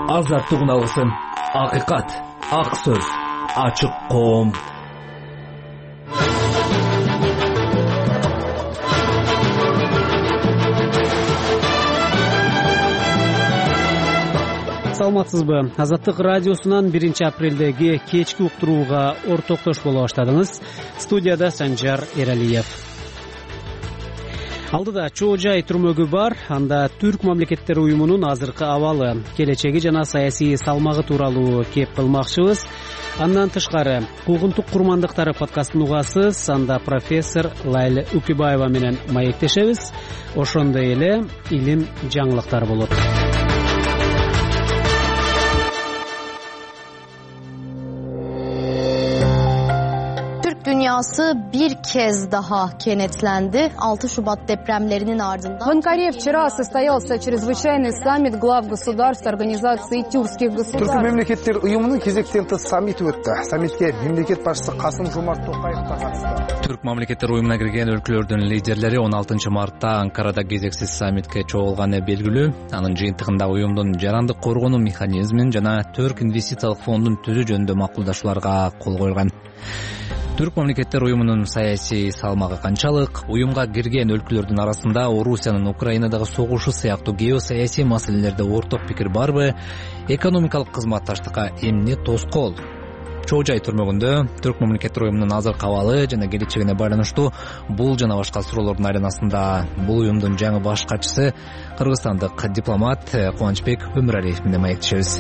азаттыгын алсын. Акыйкат, ак сөз, ачык коом. Саламатсызбы? Азаттык радиосунан 1 апрелдеги кечки уктурууга ортоктош боло баштадыңыз. Студияда Санжар Эралиев. Алдыда чоо жай түрмөгү бар. Анда Түрк мамлекеттери уюмунун азыркы абалы, келечеги жана саясий салмагы тууралуу кеп кылмакчыбыз. Андан тышкары куугунтук курмандыктары подкастын угасыз. Анда профессор Лайла Үкүбаева менен маектешебиз. Ошондой эле илим жаңылыктары болот. Dünyası bir kez daha kenetlendi. 6 Şubat depremlerinin ardından... В Анкаре вчера состоялся чрезвычайный саммит глав государств Организации тюркских государств. Түркі мемлекеттер ұйымының кезектен тыс саммиті өтті. Саммитке мемлекет басшысы Касым-Жомарт Токаев та қатысты. Түрк мамлекеттер уюмуна кирген өлкөлөрдүн лидерлери 16 мартта Анкарада кезексиз саммитке чогулганы белгилүү. Анын жыйынтыгында уюмдун жарандык коргонуу механизмин жана Түрк инвестициялык фондун түзүү жөнүндө макулдашууларга кол койулган. Түрк мамлекеттер уюмунун саясий салмагы канчалык? Уюмга кирген өлкөлөрдүн арасында Орусиянын Украинадагы согушу сыяктуу геосаясий маселелерде орток пикир барбы? Экономикалык кызматташтыкка эмне тоскоол? Чоо жай түрмөгүндө Түрк мамлекеттер уюмунун азыркы абалы жана келечегине байланыштуу бул жана башка суроолордун айланасында бул уюмдун жаңы баш катчысы кыргызстандык дипломат Кубанычбек Өмүралиев менен маектешебиз.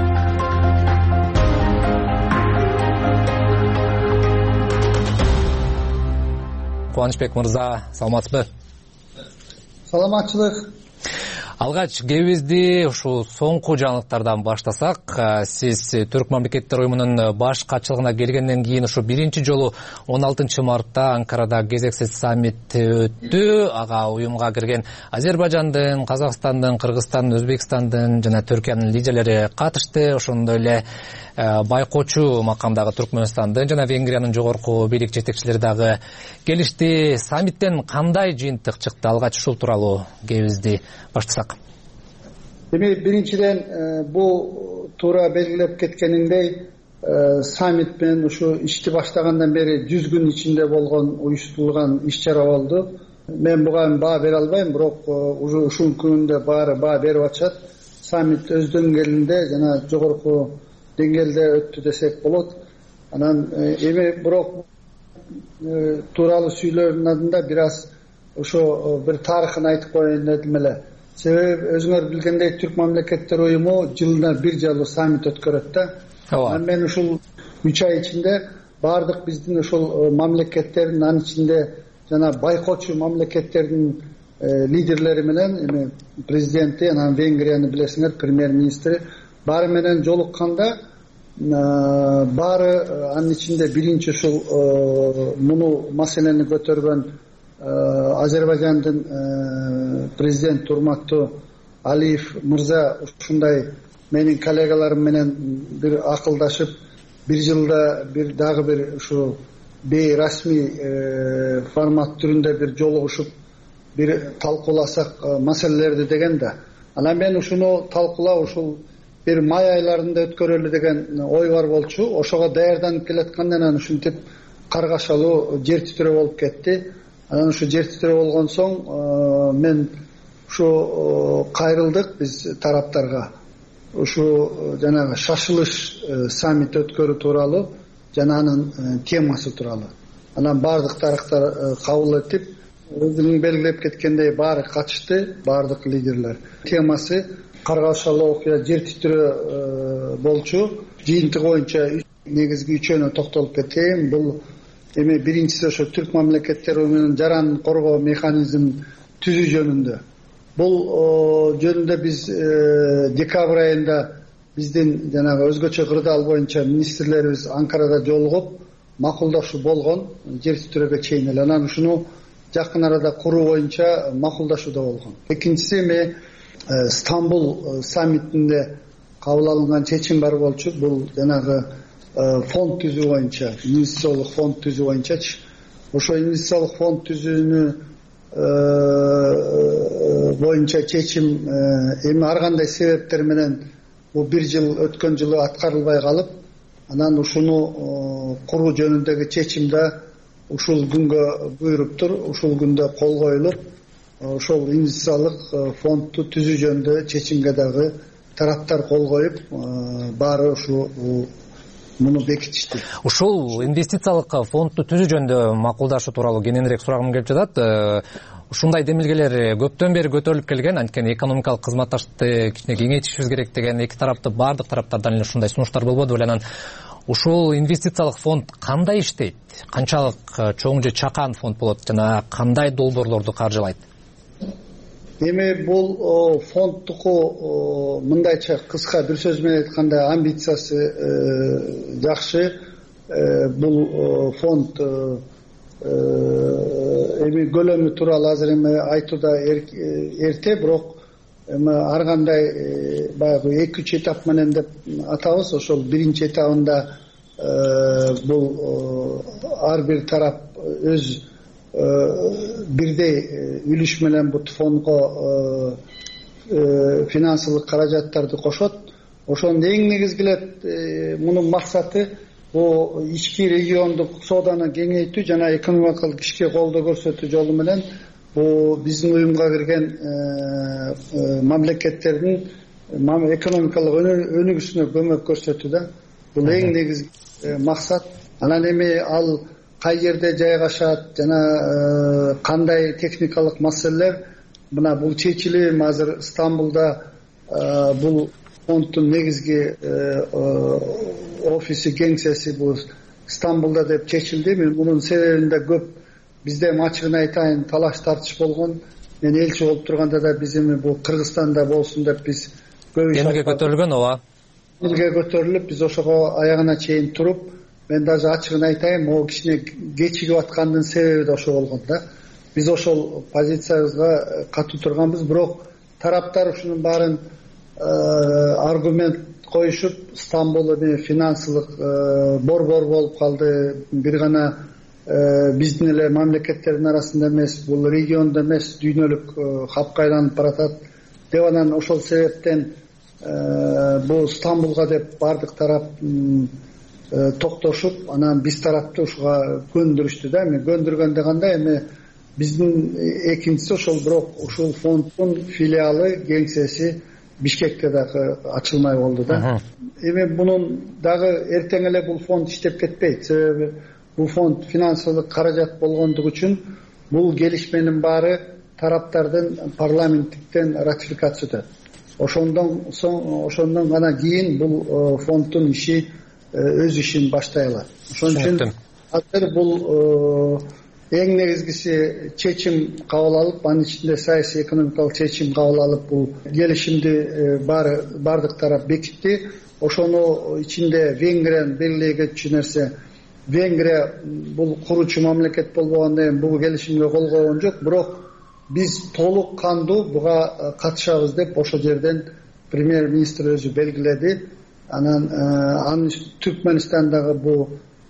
Кубанычбек мырза, саламатсызбы? Саламатчылык. Алгач кебизди ушу соңку жаңылыктардан баштасак, сиз Түрк мамлекеттер уюмунун баш катчылыгына келгенден кийин ушу биринчи жолу 16 мартта Анкарада кезексиз саммит өттү. Ага уюмга кирген Азербайжандын, Казакстандын, Кыргызстандын, Өзбекстандын жана Түркиянын лидерлери катышты. Ошондой эле байкоочу макамдагы Түркмөнстандын жана Венгриянын жогорку бийлик жетекчилери дагы келишти. Саммиттен кандай жыйынтык чыкты? Алгач ушул тууралуу кебизди баштасак. Биринчиден бул туура белгилеп кеткениндей саммит менен ушу ишти баштагандан бери 100 күн ичинде болгон уюштурулган иш-чара болду. Мен буга баа бере албайм, бирок ушул күндө баары баа берип атышат. Саммит өз деңгээлинде жана жогорку деңгээлде өттү десек болот. Анан эми бирок тууралуу сүйлөөрдүн алдында бир аз ошо бир тарыхын айтып коеюн дедим эле. Себеби өзүңөр билгендей Түрк мамлекеттер уюму жылына бир жолу саммит өткөрөт да. Мен ушул 3 ай ичинде баардык биздин ушул мамлекеттердин, анын ичинде жана байкоочу мамлекеттердин лидерлери менен, эми президенти, анан Венгрияны билесиңер, премьер-министри баары менен жолукканда баары анын ичинде биринчи ушул муну маселени көтөргөн Азербайжандын президент урматтуу Алиев мырза ушундай менин коллегаларым менен бир акылдашып, бир жылда бир дагы бир ушу бейрасмий формат түрүндө бир жолугушуп, бир талкууласак маселелерди деген да. Анан мен ушуну талкуулап ушул бир май айларында өткөрөлү деген ой бар болчу. Ошого даярданып келаткандан анан ушинтип каргашалуу жер титирөө болуп кетти. Анан ушу жер титирөө болгон соң мен ушу кайрылдык биз тараптарга. Ушу жанагы шашылыш саммит өткөрүү тууралуу жана анын темасы тууралуу. Анан бардык тараптар кабыл этип, өзүнүн белгилеп кеткендей баары катышты, бардык лидерлер. Темасы каргашалуу окуя жер титирөө болчу. Жыйынтыгы боюнча негизги үчөөнө токтолуп кетейин. Бул эми биринчиси ошо Түрк мамлекеттер уюмунун жаран коргоо механизмин түзүү жөнүндө. Бул жөнүндө биз декабрь айында биздин жанагы өзгөчө кырдаал боюнча министрлерибиз Анкарада жолугуп макулдашуу болгон, жер титирөөгө чейин эле. Анан ушуну жакын арада куруу боюнча макулдашуу да болгон. Экинчиси эми Стамбул саммитинде кабыл алынган чечим бар болчу. Бул жанагы фонд түзүү боюнча, инвестициялык фонд түзүү боюнчачы. Ошо инвестициялык фонд түзүүнү боюнча чечим эми ар кандай себептер менен бул бир жыл өткөн жылы аткарылбай калып, анан ушуну куруу жөнүндөгү чечим да ушул күнгө буйруптур. Ушул күндө кол коюлуп, ошол инвестициялык фондду түзүү жөнүндө чечимге дагы тараптар кол коюп, баары ушу муну бекитишти. Ушул инвестициялык фондду түзүү жөнүндө макулдашуу тууралуу кененирээк сурагым келип жатат. Ушундай демилгелер көптөн бери көтөрүлүп келген, анткени экономикалык кызматташтыкты кичине кеңейтишибиз керек деген эки тарапты баардык тараптардан эле ушундай сунуштар болбоду беле. Анан ушул инвестициялык фонд кандай иштейт? Канчалык чоң же чакан фонд болот жана кандай долбоорлорду каржылайт? Эми бул фонддуку мындайча кыска бир сөз менен айтканда амбициясы жакшы. Бул фонд эми көлөмү тууралуу азыр эми айтууда эрте, бирок эми ар кандай баягы 2-3 этап менен деп атабыз. Ошол биринчи этабында бул ар бир тарап өз бирдей үлүш менен бул фондго финансылык каражаттарды кошот. Ошонун эң негизгилеп мунун максаты бул ички региондук сооданы кеңейтүү жана экономикалык ишке колдоо көрсөтүү жолу менен бул биздин уюмга кирген мамлекеттердин экономикалык өнүгүшүнө көмөк көрсөтүү да. Бул эң негизги максат. Анан эми ал кай жерде жайгашат жана кандай техникалык маселелер, мына бул чечилим азыр Стамбулда бул фонддун негизги офиси, кеңсеси бул Стамбулда деп чечилди. Мен мунун себебинде көп бизде ачыгын айтайын талаш тартыш болгон. Мен элчи болуп турганда да биз эми бул Кыргызстанда болсун деп биз эмге көтөрүлгөн, ооба. Эмге көтөрүлүп биз ошого аягына чейин туруп, мен даже ачыгын айтайын, могу кичине кечигип аткандын себеби да ошо болгон да. Биз ошол позициябызга катуу турганбыз, бирок тараптар ушунун баарын аргумент коюшуп, Стамбул эми финансылык борбор болуп калды. Бир гана биздин эле мамлекеттердин арасында эмес, бул региондо эмес, дүйнөлүк хапка айланып баратат деп, анан ошол себептен бул Стамбулга деп бардык тарап токтошуп, анан биз тарапты ушуга көндүрүштү да. Эми көндүргөндө кандай, эми биздин экинчиси ошол, бирок ушул фонддун филиалы, кеңсеси Бишкекте дагы ачылмай болду да. Эми мунун дагы эртең эле бул фонд иштеп кетпейт. Себеби бул фонд финансылык каражат болгондугу үчүн бул келишменин баары тараптардын парламенттиктен ратификация өтөт. Ошондон гана кийин бул фонддун иши өз ишин баштай алат. Ошон үчүн азыр бул эң негизгиси чечим кабыл алып, анын ичинде саясий экономикалык чечим кабыл алып, бул келишимди бардык тарап бекитти. Ошону ичинде Венгриянын белгилей кетчү нерсе, Венгрия бул куруучу мамлекет болгондон кийин бул келишимге кол койгон жок, бирок биз толук кандуу буга катышабыз деп ошол жерден премьер-министр өзү белгиледи. Анан Түркмөнстандагы бул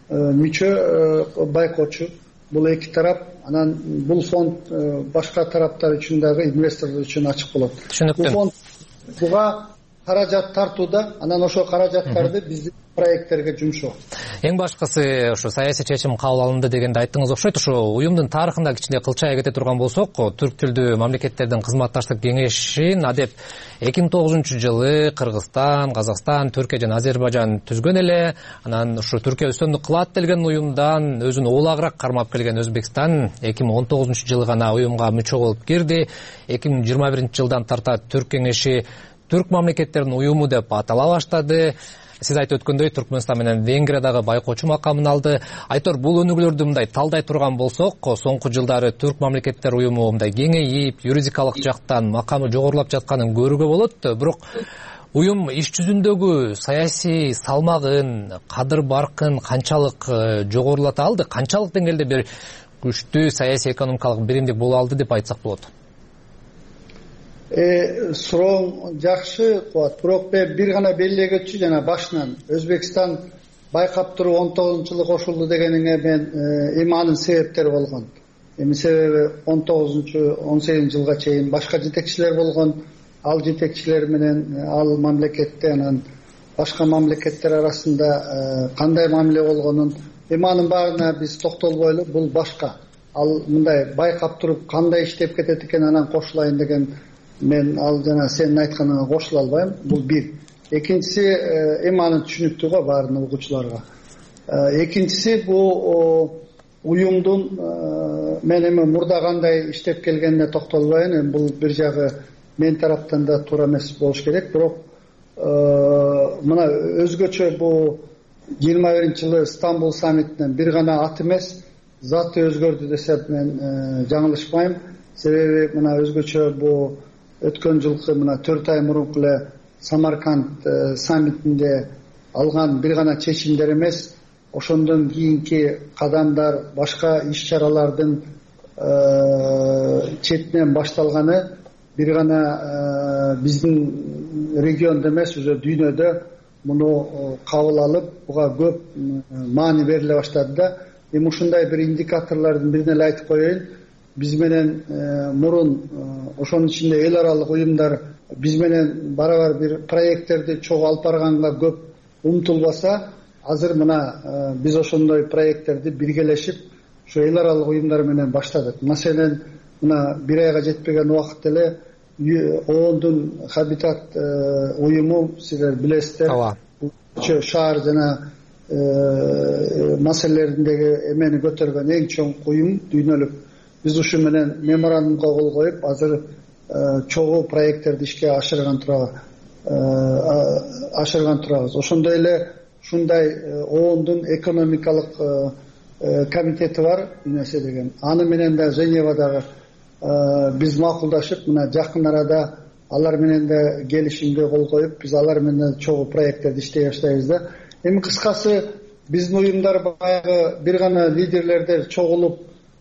мүчө байкоочу бул эки тарап, анан бул фонд башка тараптар үчүн дагы, инвесторлор үчүн ачык болот. Бул фонд буга каражат тартууда, анан ошол каражаттарды биздин проекттерге жумшоо. Эң башкысы ошо саясий чечим кабыл алынды дегенди айттыңыз окшойт. Ошо уюмдун тарыхында кичине кылчая кете турган болсок, түрк тилдүү мамлекеттердин кызматташтык кеңешин адеп 2009-жылы Кыргызстан, Казакстан, Түркия жана Азербайжан түзгөн эле. Анан ушу Түркия үстөндүк кылат делген уюмдан өзүн улагыраак кармап келген Өзбекстан 2019-жылы гана уюмга мүчө болуп кирди. 2021-жылдан тарта Түрк кеңеши түрк мамлекеттердин уюму деп атала баштады. Сиз айтып өткөндөй Түркмөнстан менен Венгрия дагы байкоочу макамын алды. Айтор бул өнүгүүлөрдү мындай талдай турган болсок, соңку жылдары түрк мамлекеттер уюму мындай кеңейип, юридикалык жактан макамы жогорулап жатканын көрүүгө болот. Бирок уюм иш жүзүндөгү саясий салмагын, кадыр баркын канчалык жогорулата алды, канчалык деңгээлде бир күчтүү саясий экономикалык биримдик боло алды деп айтсак болот? Сурооң жакшы Кубат, бирок бир гана белгилей кетчү жана башынан Өзбекстан байкап туруп 19-жылы кошулду дегениңе мен эми анын себептери болгон. Эми себеби 19-18 жылга чейин башка жетекчилер болгон. ал жетекчилер менен ал мамлекетте анан башка мамлекеттер арасында кандай мамиле болгонун анын баарына биз токтолбойлу. Бул башка. Ал мындай байкап туруп кандай иштеп кетет экен анан кошулайын деген мен ал жана сенин айтканыңа кошула албайм. Бул бир. Экинчиси анын түшүнүктүү го баарын угуучуларга. Экинчиси бул уюмдун мен эми мурда кандай иштеп келгенине токтолбайын. Бул бир жагы мен тараптан да туура эмес болуш керек. Бирок мына өзгөчө бул 21-жылы Стамбул саммитинен бир гана ат эмес, заты өзгөрдү десем мен жаңылышпайм. Себеби мына өзгөчө бул өткөн жылкы мына 4 ай мурунку эле Самарканд саммитинде алган бир гана чечимдер эмес, ошондон кийинки кадамдар, башка иш-чаралардын четинен башталганы бир гана биздин региондо эмес, уже дүйнөдө муну кабыл алып, буга көп маани бериле баштады да. Эми ушундай бир индикаторлордун бирин эле айтып коеюн. Биз менен мурун ошонун ичинде эл аралык уюмдар биз менен барабар бир проекттерди чогуу алып барганга көп умтулбаса, азыр мына биз ошондой проекттерди биргелешип ушу эл аралык уюмдар менен баштадык. Маселен мына бир айга жетпеген убакытта эле ООНдун Хабитат уюму, силер билесиздер, шаар жана маселелериндеги эмени көтөргөн эң чоң уюм дүйнөлүк. Биз ушу менен меморандумга кол коюп, азыр чогуу проекттерди ишке ашырган турабыз. Ошондой эле ушундай ООНдун экономикалык комитети бар, ЮНЕСЕ деген. Аны менен да Женевадагы биз макулдашып, мына жакын арада алар менен да келишимге кол коюп, биз алар менен чогуу проекттерди иштей баштайбыз да. Эми кыскасы биздин уюмдар баягы бир гана лидерлердер чогулуп,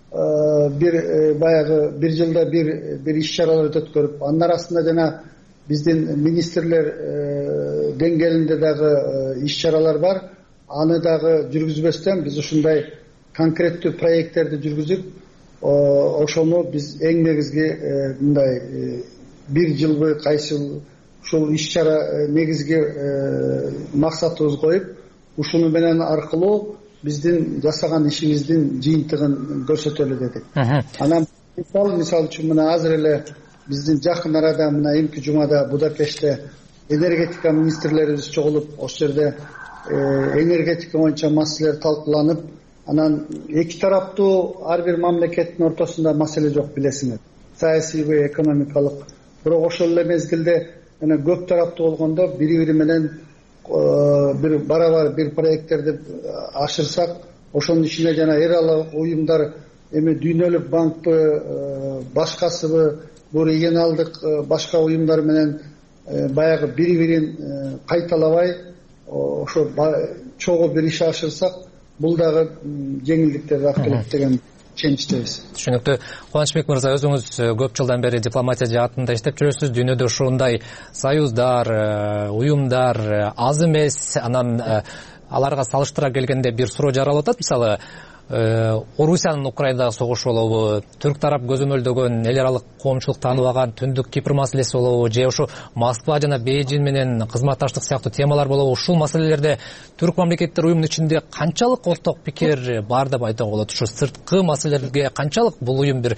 бир жылда бир иш-чаралар өткөрүп, анын арасында жана биздин министрлер деңгээлинде дагы иш-чаралар бар. Аны дагы жүргүзбөстөн биз ушундай конкреттүү проекттерди жүргүзүп, ошону биз эң негизги мындай бир жылбы кайсы ушул иш-чара негизги максатыбыз коюп, ушуну менен аркылуу биздин жасаган ишибиздин жыйынтыгын көрсөтөлү дедик. Анан мисал үчүн мына азыр эле биздин жакын арада мына эмки жумада Будапештте энергетика министрлерибиз чогулуп, ошол жерде энергетика боюнча маселелер талкууланып, анан эки тараптуу ар бир мамлекеттин ортосунда маселе жок, билесиңер. Саясий, экономикалык. Бирок ошол эле мезгилде мына көп тараптуу болгондо бири-бири менен бир барабар бир проекттерди ашырсак, ошонун ичинде жана эл аралык уюмдар, эми дүйнөлүк банкпы, башкасыбы, бул регионалдык башка уюмдар менен баягы бири-бирин кайталабай, ошо чогуу бир иш ашырсак, бул дагы жеңилдиктерди алып келет деген ишеничтебиз. Түшүнүктүү. Кубанычбек мырза, өзүңүз көп жылдан бери дипломатия жаатында иштеп жүрөсүз. Дүйнөдө ушундай союздар, уюмдар аз эмес. Анан аларга салыштыра келгенде бир суроо жаралып атат. Мисалы, Орусиянын Украинадагы согушу болобу, түрк тарап көзөмөлдөгөн эл аралык коомчулук тааныбаган Түндүк Кипр маселеси болобу, же ушу Москва жана Бейжин менен кызматташтык сыяктуу темалар болобу, ушул маселелерде түрк мамлекеттер уюмунун ичинде канчалык орток пикир бар деп айтууга болот? Ушу сырткы маселелерге канчалык бул уюм бир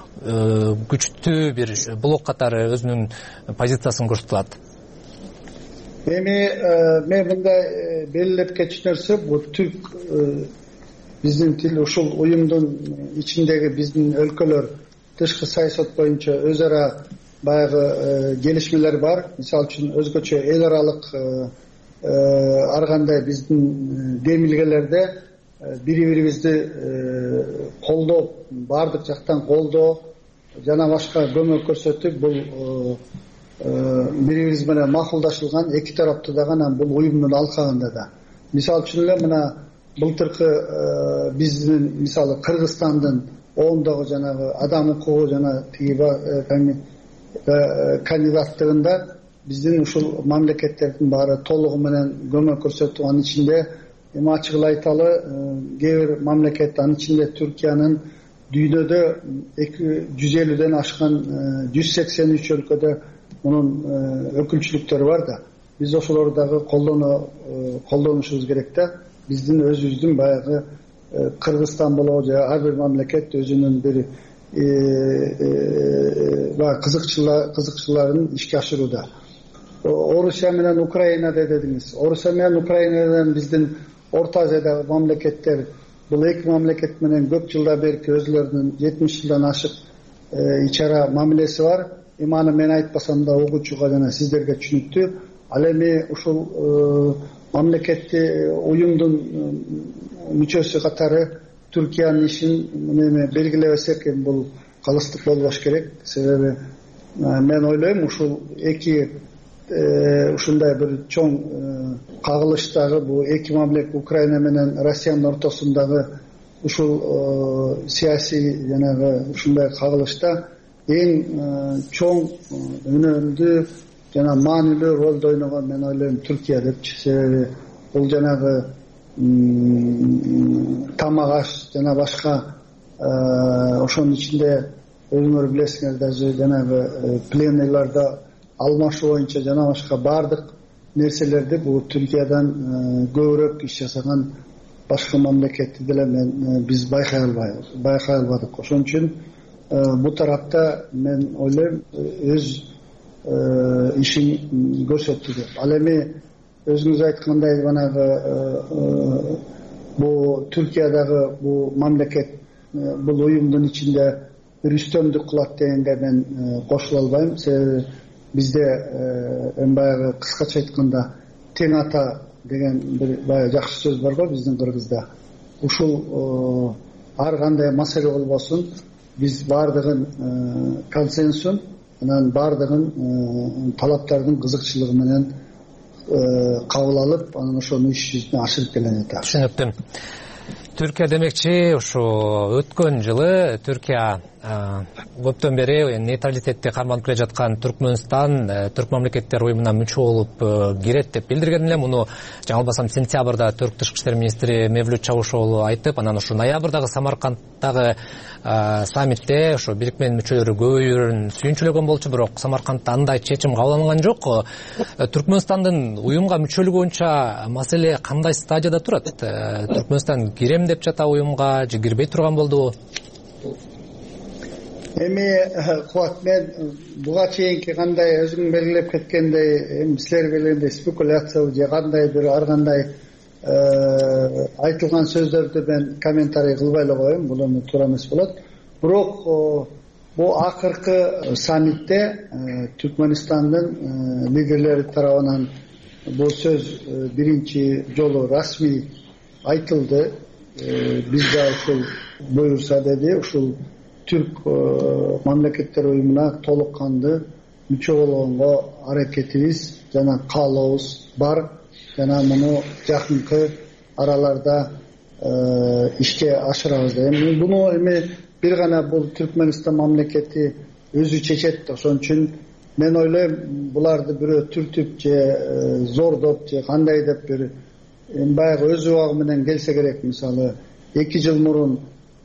күчтүү бир блок катары өзүнүн позициясын көрсөтөт? Эми мен мындай белгилеп кетчү нерсе, бул түрк биздин тил ушул уюмдун ичиндеги биздин өлкөлөр тышкы саясат боюнча өз ара баягы келишмелер бар. Мисалы үчүн өзгөчө эл аралык ар кандай биздин демилгелерде бири-бирибизди колдоп, баардык жактан колдоо жана башка көмөк көрсөтүп, бул бири-бирибиз менен макулдашылган эки тараптуу да гана бул уюмдун алкагында да. Мисалы үчүн эле мына былтыркы биздин мисалы Кыргызстандын оондогу жанагы адам укугу жана тиги кандидаттыгында биздин ушул мамлекеттердин баары толугу менен көмөк көрсөтүп, анын ичинде эми ачык эле айталы, кээ бир мамлекет, анын ичинде Түркиянын дүйнөдө 150ден ашкан 183 өлкөдө мунун өкүлчүлүктөрү бар да, биз ошолорду дагы колдонушубуз керек да. Биздин өзүбүздүн баягы Кыргызстан болобу же ар бир мамлекет өзүнүн бир кызыкчылыгын ишке ашырууда. Орусия менен Украина дедиңиз. Орусия менен Украинадан биздин Орто Азиядагы мамлекеттер, бул эки мамлекет менен көп жылдан берки өзүлөрүнүн 70 жылдан ашык ич ара мамилеси бар. Аны мен айтпасам да угуучуга жана сиздерге түшүнүктүү. Ал эми ушул мамлекетти уюмдун мүчөсү катары Түркиянын ишин белгилебесек, бул калыстык болбош керек. Себеби мен ойлойм, ушул эки ушундай бир чоң кагылыштагы бул эки мамлекет, Украина менен Россиянын ортосундагы ушул саясий жанагы ушундай кагылышта эң чоң өнөмдүү жана маанилүү ролду ойногон мен ойлойм Түркия депчи. Себеби бул жанагы тамак аш жана башка ошонун ичинде өзүңөр билесиңер, даже жанагы пленныйларда алмашуу боюнча жана башка баардык нерселерди бул Түркиядан көбүрөөк иш жасаган башка мамлекетти деле биз байкай албадык. Ошон үчүн бул тарапта мен ойлойм өз ишин көрсөттү деп. Ал эми өзүңүз айткандай банагы бул Түркиядагы бул мамлекет бул уюмдун ичинде бир үстөмдүк кылат дегенге мен кошула албайм. Себеби бизде баягы кыскача айтканда тең ата деген бир баягы жакшы сөз бар го биздин Кыргызда. Ушул ар кандай маселе болбосун биз баардыгын консенсус, анан баардыгын талаптардын кызыкчылыгы менен кабыл алып, анан ошону иш жүзүнө ашырып келе жатат. Түшүнүктү. Түркия демекчи, ушу өткөн жылы Түркия көптөн бери нейтралитетти карманып келе жаткан Түркмөнстан түрк мамлекеттер уюмуна мүчө болуп кирет деп билдирген эле. Муну жаңылбасам сентябрда түрк тышкы иштер министри Мевлют Чавушоглу айтып, анан ушу ноябрдагы Самаркандтагы саммитте ушу бирикменин мүчөлөрү көбөйүүрүн сүйүнчүлөгөн болчу, бирок Самаркандта андай чечим кабыл алынган жок. Түркмөнстандын уюмга мүчөлүгү боюнча маселе кандай стадияда турат? Түркмөнстан кирем деп жата уюмга же кирбей турган болдубу? Эми Кубат, мен буга чейинки кандай өзүң белгилеп кеткендей, силер белгилегендей спекуляция же кандай бир ар кандай айтылган сөздөрдү мен комментарий кылбай эле коем, бул эми туура эмес болот. Бирок бул акыркы саммитте Түркмөнстандын лидерлери тарабынан бул сөз биринчи жолу расмий айтылды. Бизде ушул буюрса деди, ушул Türk мамлекеттер уюмуна толук канды мүчө болгонго аракетибиз жана каалообуз бар, жана муну жакынкы араларда ишке ашырабыз. Эми буну бир гана бул Түркмөнстан мамлекети өзү чечет. Ошон үчүн мен ойлойм, буларды бирөө түртүп же зордоп же кандай деп бир баягы өз убагы менен келсе керек. Мисалы 2 жыл мурун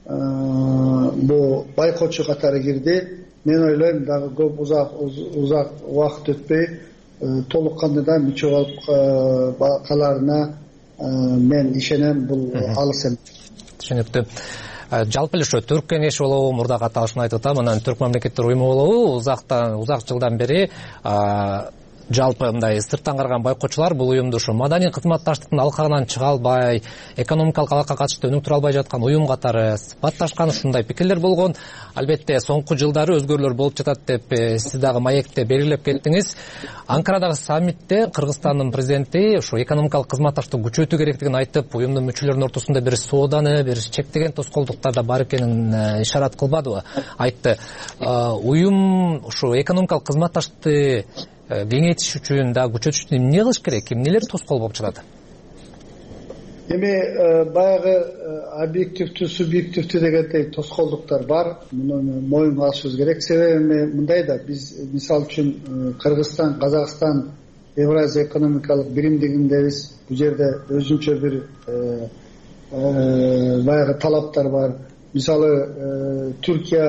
бул байкоочу катары кирди. Мен ойлойм, дагы көп узак убакыт өтпөй толук кандуу да мүчө болуп каларына мен ишенем. Бул алыс эмес. Түшүнүктүү. Жалпы эле ошо Түрк кеңеши болобу, мурдагы аталышын айтып атам, анан түрк мамлекеттер уюму болобу, узак жылдан бери жалпы мындай сырттан караган байкоочулар бул уюмду ушу маданий кызматташтыктын алкагынан чыга албай, экономикалык алакка катышты өнүк тура албай жаткан уюм катары сыпатташкан, ушундай пикирлер болгон. Албетте соңку жылдары өзгөрүүлөр болуп жатат деп сиз дагы маекте белгилеп кеттиңиз. Анкарадагы саммитте Кыргызстандын президенти ушу экономикалык кызматташтыкты күчөтүү керектигин айтып, уюмдун мүчөлөрүнүн ортосунда бир сооданы, бир чектеген тоскоолдуктар да бар экенин ишарат кылбадыбы? Айтты. Уюм ушу экономикалык кызматташтыкты кеңейтиш үчүн да күчөтүш үчүн эмне кылыш керек? Эмнелер тоскоол болуп жатат? Эми баягы объективдүү, субъективдүү дегендей тоскоолдуктар бар. Муну моюнга алышыбыз керек. Себеби мындай да, биз мисалы үчүн Кыргызстан, Казакстан Евразия экономикалык биримдигиндебиз. Бул жерде өзүнчө бир баягы талаптар бар. Мисалы Түркия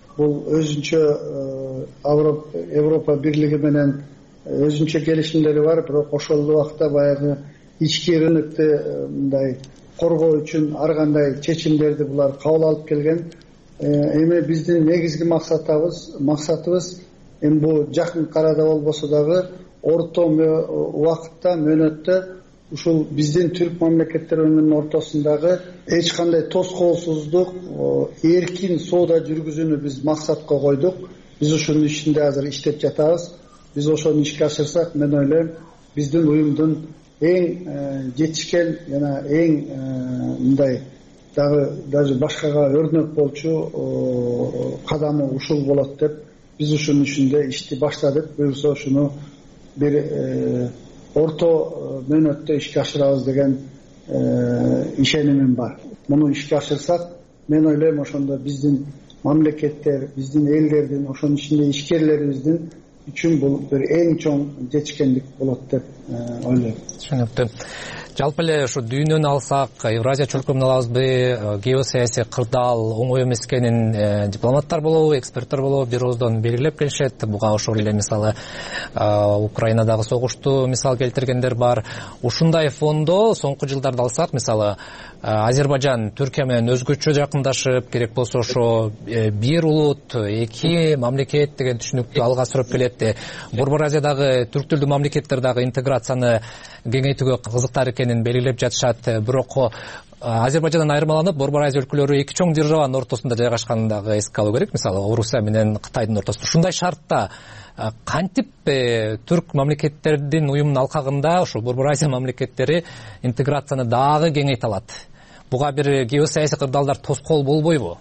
бул өзүнчө Европа бирлиги менен өзүнчө келишимдери бар, бирок ошол убакта баягы ички рынокты мындай коргоо үчүн ар кандай чечимдерди булар кабыл алып келген. Эми биздин негизги максатыбыз эми бул жакын арада болбосо дагы орто убакытта мөөнөттө ушул биздин түрк мамлекеттеринин ортосундагы эч кандай тоскоолсуздук, эркин соода жүргүзүүнү биз максатка койдук. Биз ушунун ичинде азыр иштеп жатабыз. Биз ошону ишке ашырсак, мен ойлойм, биздин уюмдун эң жетишкен жана эң мындай даже башкага өрнөк болчу кадамы ушул болот деп биз ушунун ичинде ишти баштадык. Буюрса ушуну бир орто мөөнөттө ишке ашырабыз деген ишенимим бар. Муну ишке ашырсак, мен ойлойм ошондо биздин мамлекеттер, биздин элдердин, ошонун ичинде ишкерлерибиздин үчүн бул бир эң чоң жетишкендик болот деп ойлойм. Түшүнүктүү. Жалпы эле ушу дүйнөнү алсак, Евразия чөлкөмүн алабызбы, геосаясий кырдаал оңой эмес экенин дипломаттар болобу, эксперттер болобу бир ооздон белгилеп келишет. Буга ошол эле мисалы Украинадагы согушту мисал келтиргендер бар. Ушундай фондо соңку жылдарда алсак, мисалы Азербайжан Түркия менен өзгөчө жакындашып, керек болсо ошо бир улут, эки мамлекет деген түшүнүктү алга сүрөп келет. Борбор Азиядагы түрк тилдүү мамлекеттер дагы интеграцияны кеңейтүүгө кызыктар экенин белгилеп жатышат. Бирок Азербайжандан айырмаланып, Борбор Азия өлкөлөрү эки чоң державанын ортосунда жайгашканын дагы эске алуу керек. Мисалы Орусия менен Кытайдын ортосунда. Ушундай шартта кантип түрк мамлекеттердин уюмунун алкагында ошо Борбор Азия мамлекеттери интеграцияны дагы кеңейте алат? Буга бир геосаясий кырдаалдар тоскоол болбойбу?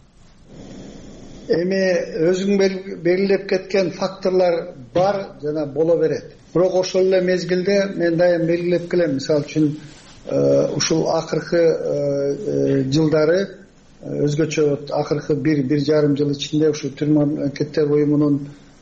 Эми өзүң белгилеп кеткен факторлор бар жана боло берет. Бирок ошол эле мезгилде мен дайым белгилеп келем. Мисалы үчүн ушул акыркы жылдары өзгөчө акыркы 1,5 жыл ичинде ушу түрк мамлекеттер уюмунун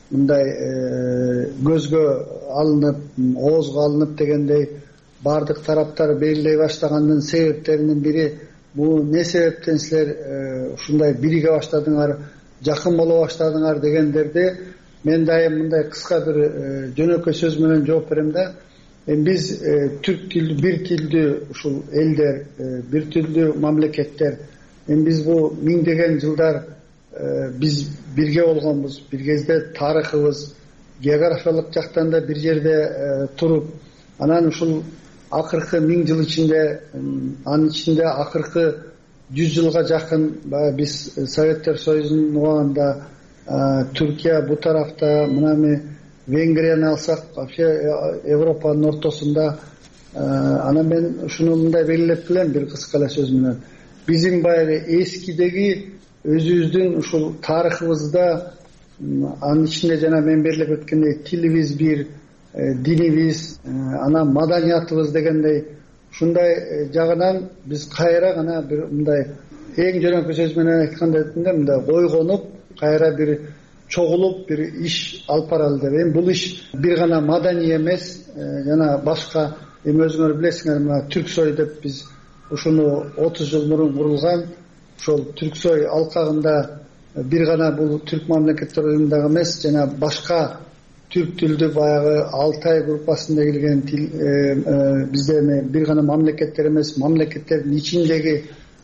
мындай көзгө алынып, оозго алынып дегендей бардык тараптар белгилей баштаганын себептеринин бири бул не себептен силер ушундай бириге баштадыңар, жакын боло баштадыңар дегендерди мен дайым мындай кыска бир жөнөкөй сөз менен жооп берем да. Биз түрк тилдүү, бир тилдүү ушул элдер, бир тилдүү мамлекеттер. Биз бул миңдеген жылдар биз бирге болгонбуз. Бир кезде тарыхыбыз, географиялык жактан да бир жерде туруп, анан ушул акыркы 1000 жыл ичинде, анын ичинде акыркы 100 жылга жакын биз Советтер Союзунун убагында Түркия бу тарафта, мына Венгрияны алсак, вообще Европанын ортосунда. Анан мен ушуну мындай белгилеп келем бир кыска эле сөз менен. Биздин баягы эскидеги өзүбүздүн ушул тарыхыбызда, анын ичинде жана мен белгилеп өткөндөй тилибиз бир, динибиз, анан маданиятыбыз дегендей ушундай жагынан биз кайра гана бир мындай эң жөнөкөй сөз менен айтканда мындай ойгонуп, кайра бир чогулуп бир иш алып баралы деп. Бул иш бир гана маданий эмес, жана башка өзүңөр билесиңер, мына Түрксой деп биз ушуну 30 жыл мурун курулган. Ошол Түрксой алкагында бир гана бул түрк мамлекеттер уюмундагы эмес, жана башка түрк тилдүү баягы Алтай группасында келген бизде бир гана мамлекеттер эмес, мамлекеттердин ичиндеги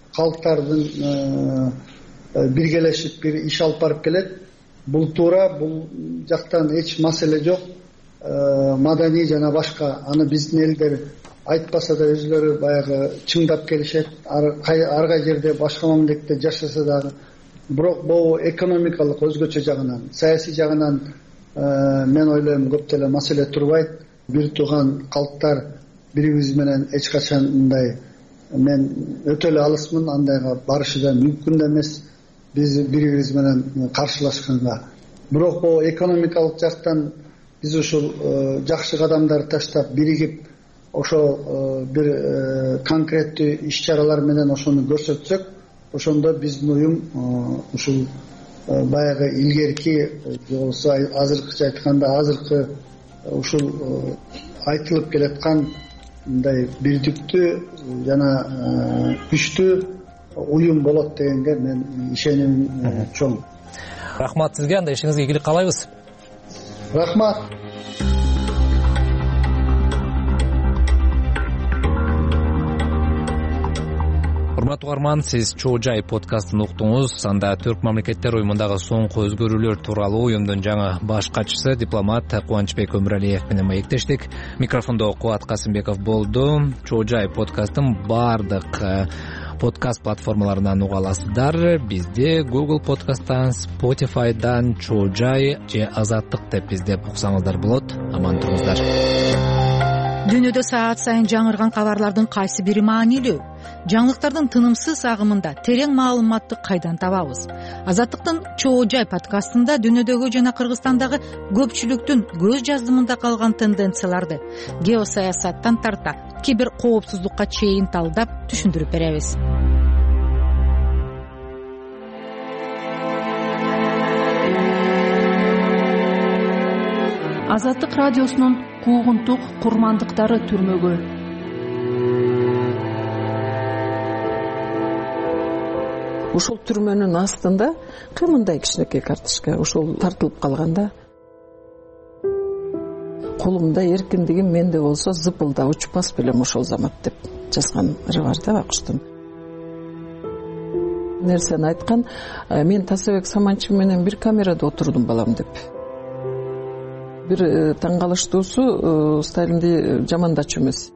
калктардын биргелешип бир иш алып барып келет. Бул туура, бул жактан эч маселе жок. Маданий жана башка аны биздин элдер айтпаса да өзүлөрү баягы чыңдап келишет. Ар кай жерде башка мамлекетте жашаса дагы. Бирок бул экономикалык өзгөчө жагынан, саясий жагынан мен ойлойм көп деле маселе турбайт. Бир тууган калктар бирибиз менен эч качан мындай мен өтө эле алысмын, андайга барышы да мүмкүн да эмес. Биз бирибиз менен каршылашканга. Бирок бул экономикалык жактан биз ушул жакшы кадамдар таштап биригип ошо бир конкреттүү иш-чаралар менен ошону көрсөтсөк, ошондо биздин уюм ушул баягы илгерки болсо азыркыча айтканда азыркы ушул айтылып келаткан мындай бирдиктүү жана күчтүү уюм болот дегенге мен ишеним чоң. Рахмат сизге, анда ишиңизге ийгилик каалайбыз. Рахмат. Урматтуу угарман, сиз Чоо Жай подкастын уктуңуз. Анда Түрк мамлекеттер уюмундагы соңку өзгөрүүлөр тууралуу уюмдун жаңы баш катчысы дипломат Кубанычбек Өмүралиев менен маектештик. Микрофондо Кубат Касымбеков болду. Чоо Жай подкастын бардык подкаст платформаларынан уга аласыздар. Бизде Google подкасттан, Spotify'дан Чоо Жай же Азаттык деп издеп уксаңыздар болот. Аман туруңуздар. Дүйнөдө саат сайын жаңырган кабарлардын кайсы бири маанилүү? Жаңылыктардын тынымсыз агымында терең маалыматты кайдан табабыз? Азаттыктын Чоо Жай подкастында дүйнөдөгү жана Кыргызстандагы көпчүлүктүн көз жаздымында калган тенденцияларды геосаясаттан тарта кибер коопсуздукка чейин талдап түшүндүрүп беребиз. Азаттык радиосунун куугунтук курмандыктары түрмөгө. Ушул түрмөнүн астында кымындай кичинекей карточка ушул тартылып калганда, колумда эркиндигим менде болсо зыпылда учпас белем ошол замат деп жазганы бар да Акуштун. Нерсени айткан, мен Тасабек Саманчы менен бир камерада отурдум балам деп. Бир таң калыштуусу Сталинди жамандачу эмес.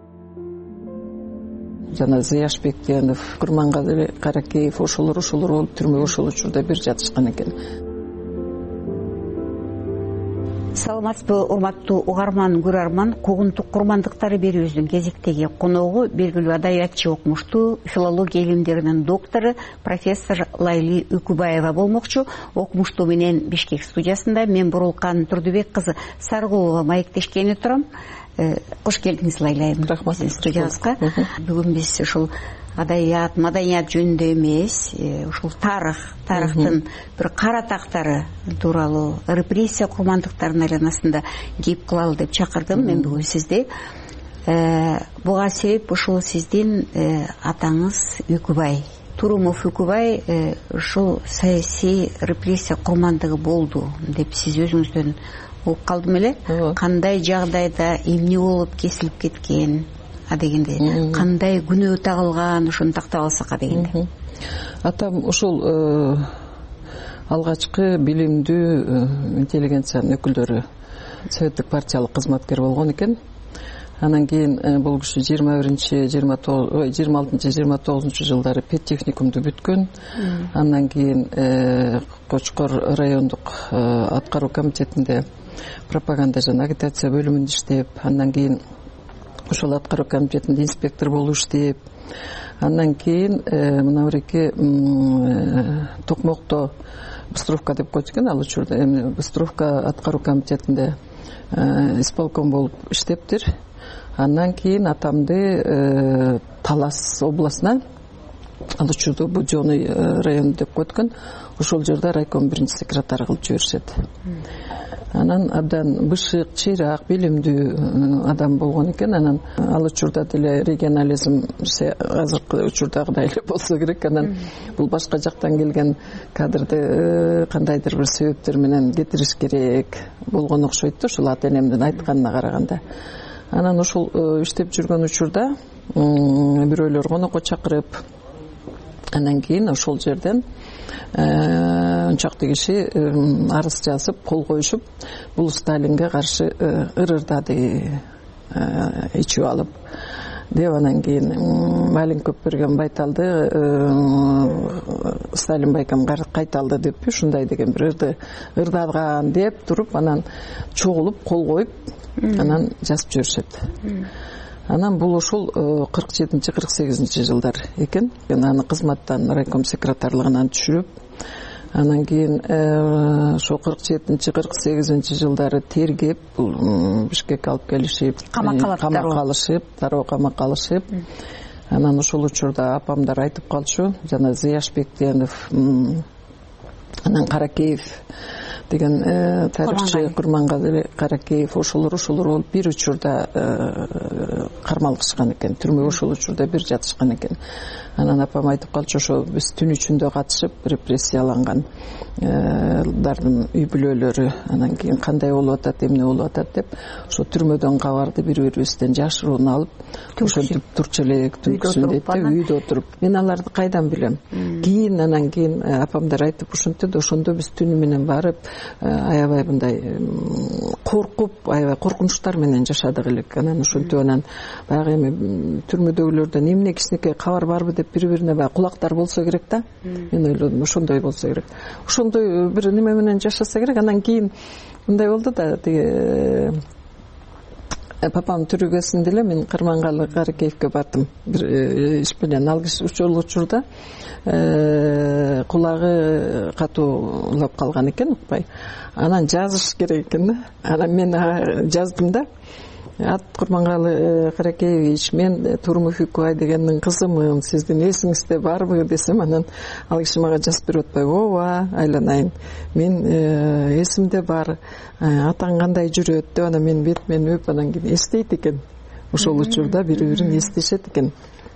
Жана Зияш Бектенов, Курмангали Каракеев ошолор болуп түрмөгө ошол учурда бир жатышкан экен. Саламатсызбы, урматтуу угарман, көрөрман. Куугунтук курмандыктары берүүбүздүн кезектеги коногу белгилүү адабиятчы, окумуштуу, филология илимдеринин доктору профессор Лайли Үкүбаева болмокчу. Окумуштуу менен Бишкек студиясында мен Бурулкан Турдубек кызы Саргулова маектешкени турам. Кош келдиңиз, Лайла. Рахмат студиябызга. Бүгүн биз ушул адабият, маданият жөнүндө эмес, ушул тарыхтын бир кара тактары тууралуу, репрессия курмандыктарынын айланасында кеп кылалы деп чакырдым мен бүгүн сизди. Буга себеп ушул сиздин атаңыз Үкүбай. Турумов Үкүбай ушул саясий репрессия курмандыгы болду деп сиз өзүңүздөн угуп калдым эле. Кандай жагдайда эмне болуп кесилип кеткен дегенде, кандай күнөө тагылган, ошону тактап алсак дегенде. Атам ушул алгачкы билимдүү интеллигенциянын өкүлдөрү советтик партиялык кызматкер болгон экен. Анан кийин бул киши 26-29 жылдары педтехникумду бүткөн. Андан кийин Кочкор райондук аткаруу комитетинде пропаганда жана агитация бөлүмүндө иштеп, андан кийин ошол аткаруу комитетинде инспектор болуп иштеп, андан кийин мына бирки Токмокто Быстровка деп коет экен ал учурда, эми Быстровка аткаруу комитетинде исполком болуп иштептир. Андан кийин атамды Талас областына, ал учурда Будённый району деп коет экен, ошол жерде райком биринчи секретары кылып жиберишет. Анан абдан бышык, чыйрак, билимдүү адам болгон экен. Анан ал учурда деле регионализм азыркы учурдагыдай эле болсо керек. Анан бул башка жактан келген кадрды кандайдыр бир себептер менен кетириш керек болгон окшойт да, ушул ата энемдин айтканына караганда. Анан ушул иштеп жүргөн учурда бирөөлөр конокко чакырып, андан кийин ошол жерден унчакты киши арыз жазып, кол коюшуп, бул Сталинге каршы ырырдады ичип алып деп. Анан кийин Малинков берген байталды Сталин байкам кайталды деп, ушундай деген бир ырдалган деп туруп, анан чогулуп, кол коюп, анан жазып жиберишет. Анан бул ошол 47-48 жылдар экен. Аны кызматтан райком секретарлыгынан түшүрүп, анан кийин ошо 47-48 жылдары тергеп, бул Бишкекке алып келишип, камакка алышып, дароо камакка алышып. Анан ошол учурда апамдар айтып калчу, жана Зияш Бектенов, анан Каракеев деген тарыхчы Курмангалы Каракеев ошолор болуп бир учурда кармалгышкан экен, түрмөгө ошол учурда бир жатышкан экен. Анан апам айтып калчу, ошо биз түн ичинде катышып репрессияланган дардын үй бүлөлөрү анан кийин кандай болуп атат, эмне болуп атат деп ошо түрмөдөн кабарды бири-бирибизден жашыруун алып ошентип турчу элек түнкүсүн дейт да, үйдө отуруп. Мен аларды кайдан билем? Кийин анан кийин апамдар айтып ушинтет, ошондо биз түнү менен барып аябай мындай коркуп, аябай коркунучтар менен жашадык элек. Анан ошентип анан баягы эми түрмөдөгүлөрдөн эмне кичинекей кабар барбы деп бири-бирине баягы кулактар болсо керек да. Мен ойлодум, ошондой болсо керек. Ошондой бир неме менен жашаса керек. Анан кийин мындай болду да, тиги папам түрүгөсүндө эле мен Курмангалы Каракеевке бардым бир иш менен. Ал киши ошол учурда кулагы катуулап калган экен, укпай. Анан жазыш керек экен да. Анан мен жаздым да. Ат Курмангалы Каракеевич, мен Турму Фикубай дегендин кызымын, сиздин эсиңизде барбы десем, анан ал киши мага жазып берип атпайбы, ооба айланайын, мен эсимде бар, атаң кандай жүрөт деп анан мен бетимен өп, анан кийин эстейт экен. Ошол учурда бири-бирин эстешет экен.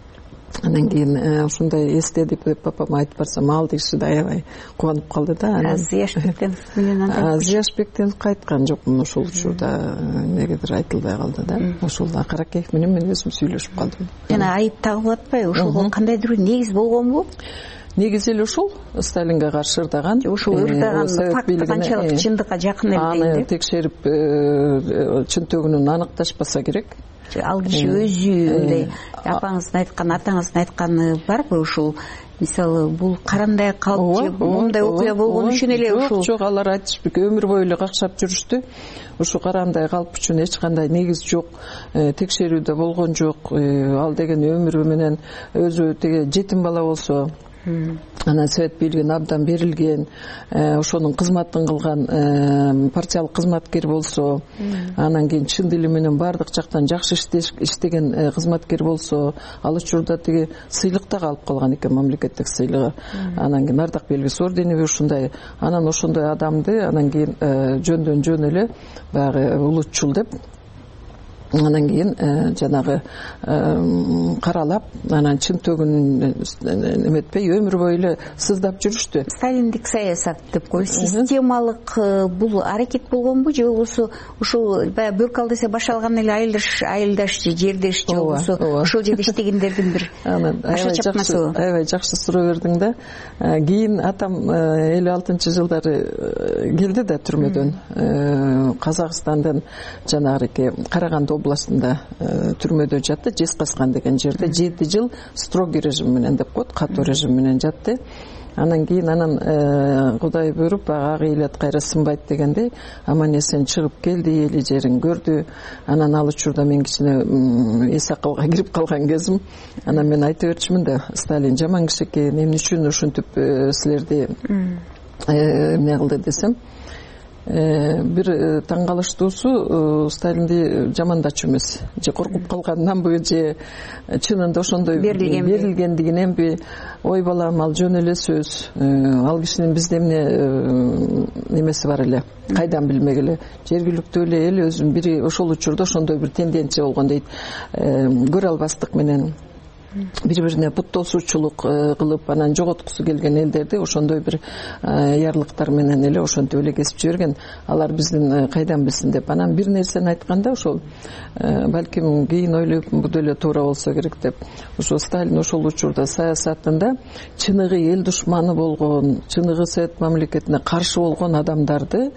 Анан кийин ушундай эстедип деп папам айтып барсам, ал киши да аябай кубанып калды да. Зияшбектенов менен Зияшбектенов айткан жокмун ошол учурда, эмнегедир айтылбай калды да. Ошол Каракеев менен мен өзүм сүйлөшүп калдым. Жана айып тагып атпайбы? Ошого кандайдыр бир негиз болгонбу? Негизи эле ушул Сталинге каршы ырдаган. Ушул ырдаган факты канчалык чындыкка жакын эле аны текшерип чынтөгүнүн аныкташпаса керек. Ал киши өзү эле апаңыздын айткан, атаңыздын айтканы барбы? Ушул мисалы бул карандай калып же мындай окуя болгон үчүн эле ушул? Жок, алар айтышпайт, өмүр бою эле какшап жүрүштү. Ушу карандай калп үчүн эч кандай негиз жок, текшерүүдө болгон жок. Ал деген өмүрү менен өзү теге жетим бала болсо, анан совет бийлигине абдан берилген, ошонун кызматын кылган партиялык кызматкер болсо, анан кийин чын дили менен бардык жактан жакшы иштеген кызматкер болсо, ал учурда тиги сыйлык да алып калган экен, мамлекеттик сыйлыгы. Анан кийин ардак белгиси ордениби ушундай. Анан ошондой адамды анан кийин жөндөн жөн эле баягы улутчул деп анан кийин жанагы каралап, анан чынтөгүнүн эметпей өмүр бою эле сыздап жүрүштү. Сталиндик саясат деп кой, системалык бул аракет болгонбу же болбосо ушул баягы бөрк ал десе баш алган эле айылдаш же жердеш же болбосо ошол жерде иштегендердин бир аша чапмасы? Аябай жакшы суроо бердиң да. Кийин атам 56-жылдары келди да түрмөдөн. Казакстандын жанагы Караганды областында түрмөдө жатты, Жезкаскан деген жерде 7 жыл строгий режим менен деп коет, катуу режим менен жатты. Анан кийин Кудай буйруп ак ыйлат кайра сынбайт дегендей аман эсен чыгып келди, эли жерин көрдү. Анан ал учурда мен кичине эс акылга кирип калган кезим. Анан мен айта берчүмүн да, Сталин жаман киши экен, эмне үчүн ушинтип силерди эмне кылды десем, бир таң калыштуусу Сталинди жамандачу эмес, же коркуп калганданбы, же чынында ошондой берилгендигиненби. Ой балам, ал жөн эле сөз. Ал кишинин бизде эмне немеси бар эле, кайдан билмегиле. Жергиликтүү эле эл өзүн бири ошол учурда ошондой бир тенденция болгон дейт. Көрө албастык менен бири-бирине буттоосуучулук кылып, анан жоготкусу келген элдерди ошондой бир ярлыктар менен эле ошентип эле кесип жиберген. Алар биздин кайдан билсин деп. Анан бир нерсени айтканда, ошол балким кийин ойлойм бул деле туура болсо керек деп. Ошо Сталин ошол учурда саясатында чыныгы эл душманы болгон, чыныгы совет мамлекетине каршы болгон адамдар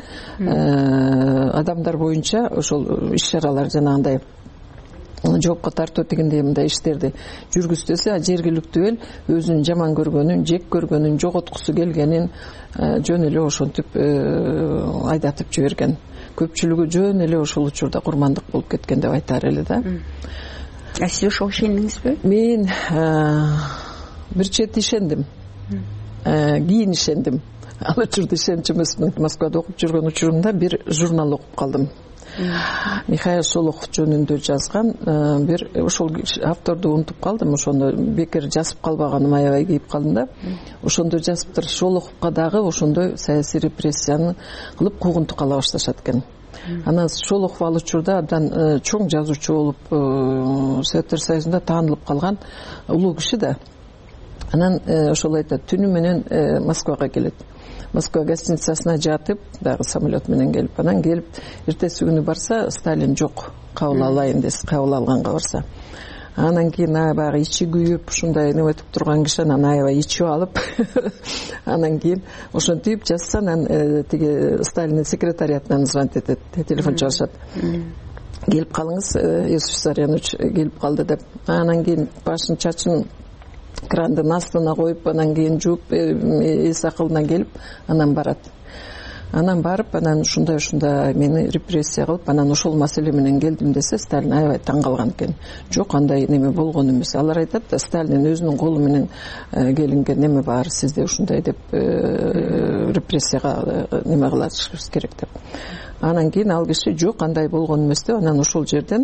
боюнча ошол иш-чаралар жанагындай жоопко тартуу дегендей мындай иштерди жүргүзсө, жергиликтүү эл өзүн жаман көргөнүн, жек көргөнүн, жоготкусу келгенин жөн эле ошентип айдатып жиберген. Көпчүлүгү жөн эле ошол учурда курмандык болуп кеткен деп айтаар эле да. Сиз ошого ишендиңизби? Мен бир чети ишендим. Кийин ишендим. Ал учурда ишенчү эмесмин. Москвада окуп жүргөн учурумда бир журнал окуп калдым. Михаил Шолохов жөнүндө жазган бир ошол авторду унутуп калдым, ошону бекер жазып калбаганым аябай кейип калдым да. Ошондо жазыптыр, Шолоховго дагы ошондой саясий репрессияны кылып куугунтук ала башташат экен. Анан Шолохов ал учурда абдан чоң жазуучу болуп, Советтер Союзунда таанылып калган улуу киши да. Анан ошол айтат, түнү менен Москвага келет. Москва гостиницасына жатып, дагы самолет менен келип, анан келип, эртеси күнү барса, Сталин жок, кабыл алайын десе, кабыл алганга барса. Анан кийин баягы ичи күйүп, ушундай неме өтүп турган киши анан аябай ичип алып, анан кийин ошентип жазса, анан тиги Сталиндин секретариатынан звонить этет, телефон чалышат. Келип калыңыз, Иосиф Виссарионович келип калды деп. Анан кийин башын чачын крандын астына коюп, анан кийин жууп, эс акылына келип, анан барат. Анан барып, анан ушундай мени репрессия кылып, анан ошол маселе менен келдим десе, Сталин аябай таң калган экен. Жок, андай неме болгон эмес. Алар айтат да, Сталин өзүнүн колу менен келинген неме бар, сизде ушундай деп репрессияга неме кылышыбыз керек деп. Анан кийин ал киши жок, андай болгон эмес деп, анан ошол жерден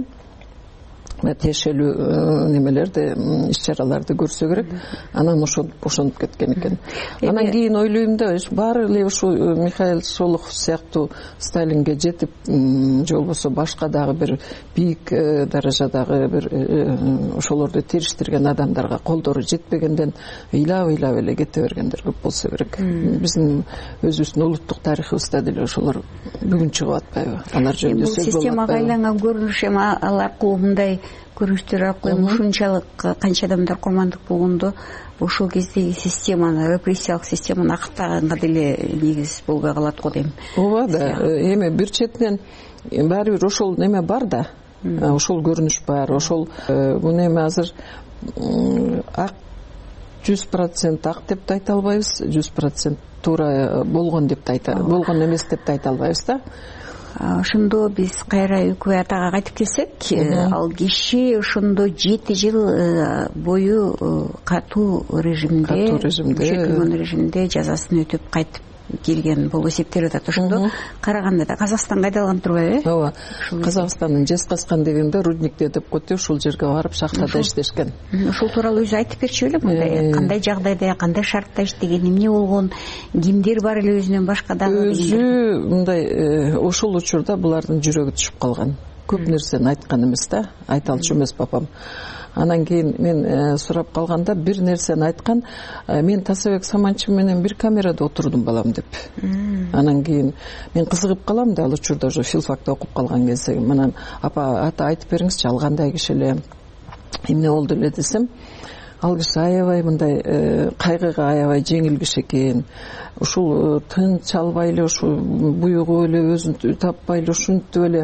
тиешелүү немелерди, иш-чараларды көрсө керек. Анан ошонуп кеткен экен. Анан кийин ойлойм да, баары эле ушу Михаил Шолохов сыяктуу Сталинге жетип, же болбосо башка дагы бир бийик даражадагы бир ошолорду териштирген адамдарга колдору жетпегенден ыйлап эле кете бергендер көп болсо керек. Биздин өзүбүздүн улуттук тарыхыбызда деле ошолор бүгүн чыгып атпайбы? Алар жөнүндө сөз болуп атпайбы? Системага айланган көрүнүш эми ал аркылуу мындай көрүштөр аркылуу ушунчалык канча адамдар курмандык болгондо ошол кездеги системаны, репрессиялык системаны актаганга деле негиз болбой калат го дейм. Ооба да, эми бир четинен баары бир ошол неме бар да, ошол көрүнүш бар, ошол муну эми азыр ак 100% ак деп да айта албайбыз, 100% туура болгон деп да айта, болгон эмес деп да айта албайбыз да. Ошондо биз кайра Үкүбай атага кайтып келсек, ал киши ошондо 7 жыл бою катуу режимде, күчөтүлгөн режимде жазасын өтөп кайтып келген болуп эсептелип атат. Ошондо караганда да Казакстанга айдалган турбайбы? Ооба. Казакстандын Жезказган дегенде рудникте деп коет, ушул жерге барып шахтада иштешкен. Ушул тууралуу өзү айтып берчү белем, мындай кандай жагдайда, кандай шартта иштеген, эмне болгон, кимдер бар эле өзүнөн башка дагы? Өзү мындай ошол учурда булардын жүрөгү түшүп калган. Көп нерсени айткан эмес да, айта алчу эмес папам. Анан кийин мен сурап калганда бир нерсени айткан, мен Тасабек Саманчы менен бир камерада отурдум балам деп. Анан кийин мен кызыгып калам да, ал учурда уже филфакта окуп калган кезде, анан апа ата айтып бериңизчи, ал кандай киши эле, эмне болду эле десем, ал киши аябай мындай кайгыга аябай жеңил киши экен. Ушул тынч албай эле, ушу буюгу эле өзүн таппай эле, ушинтип эле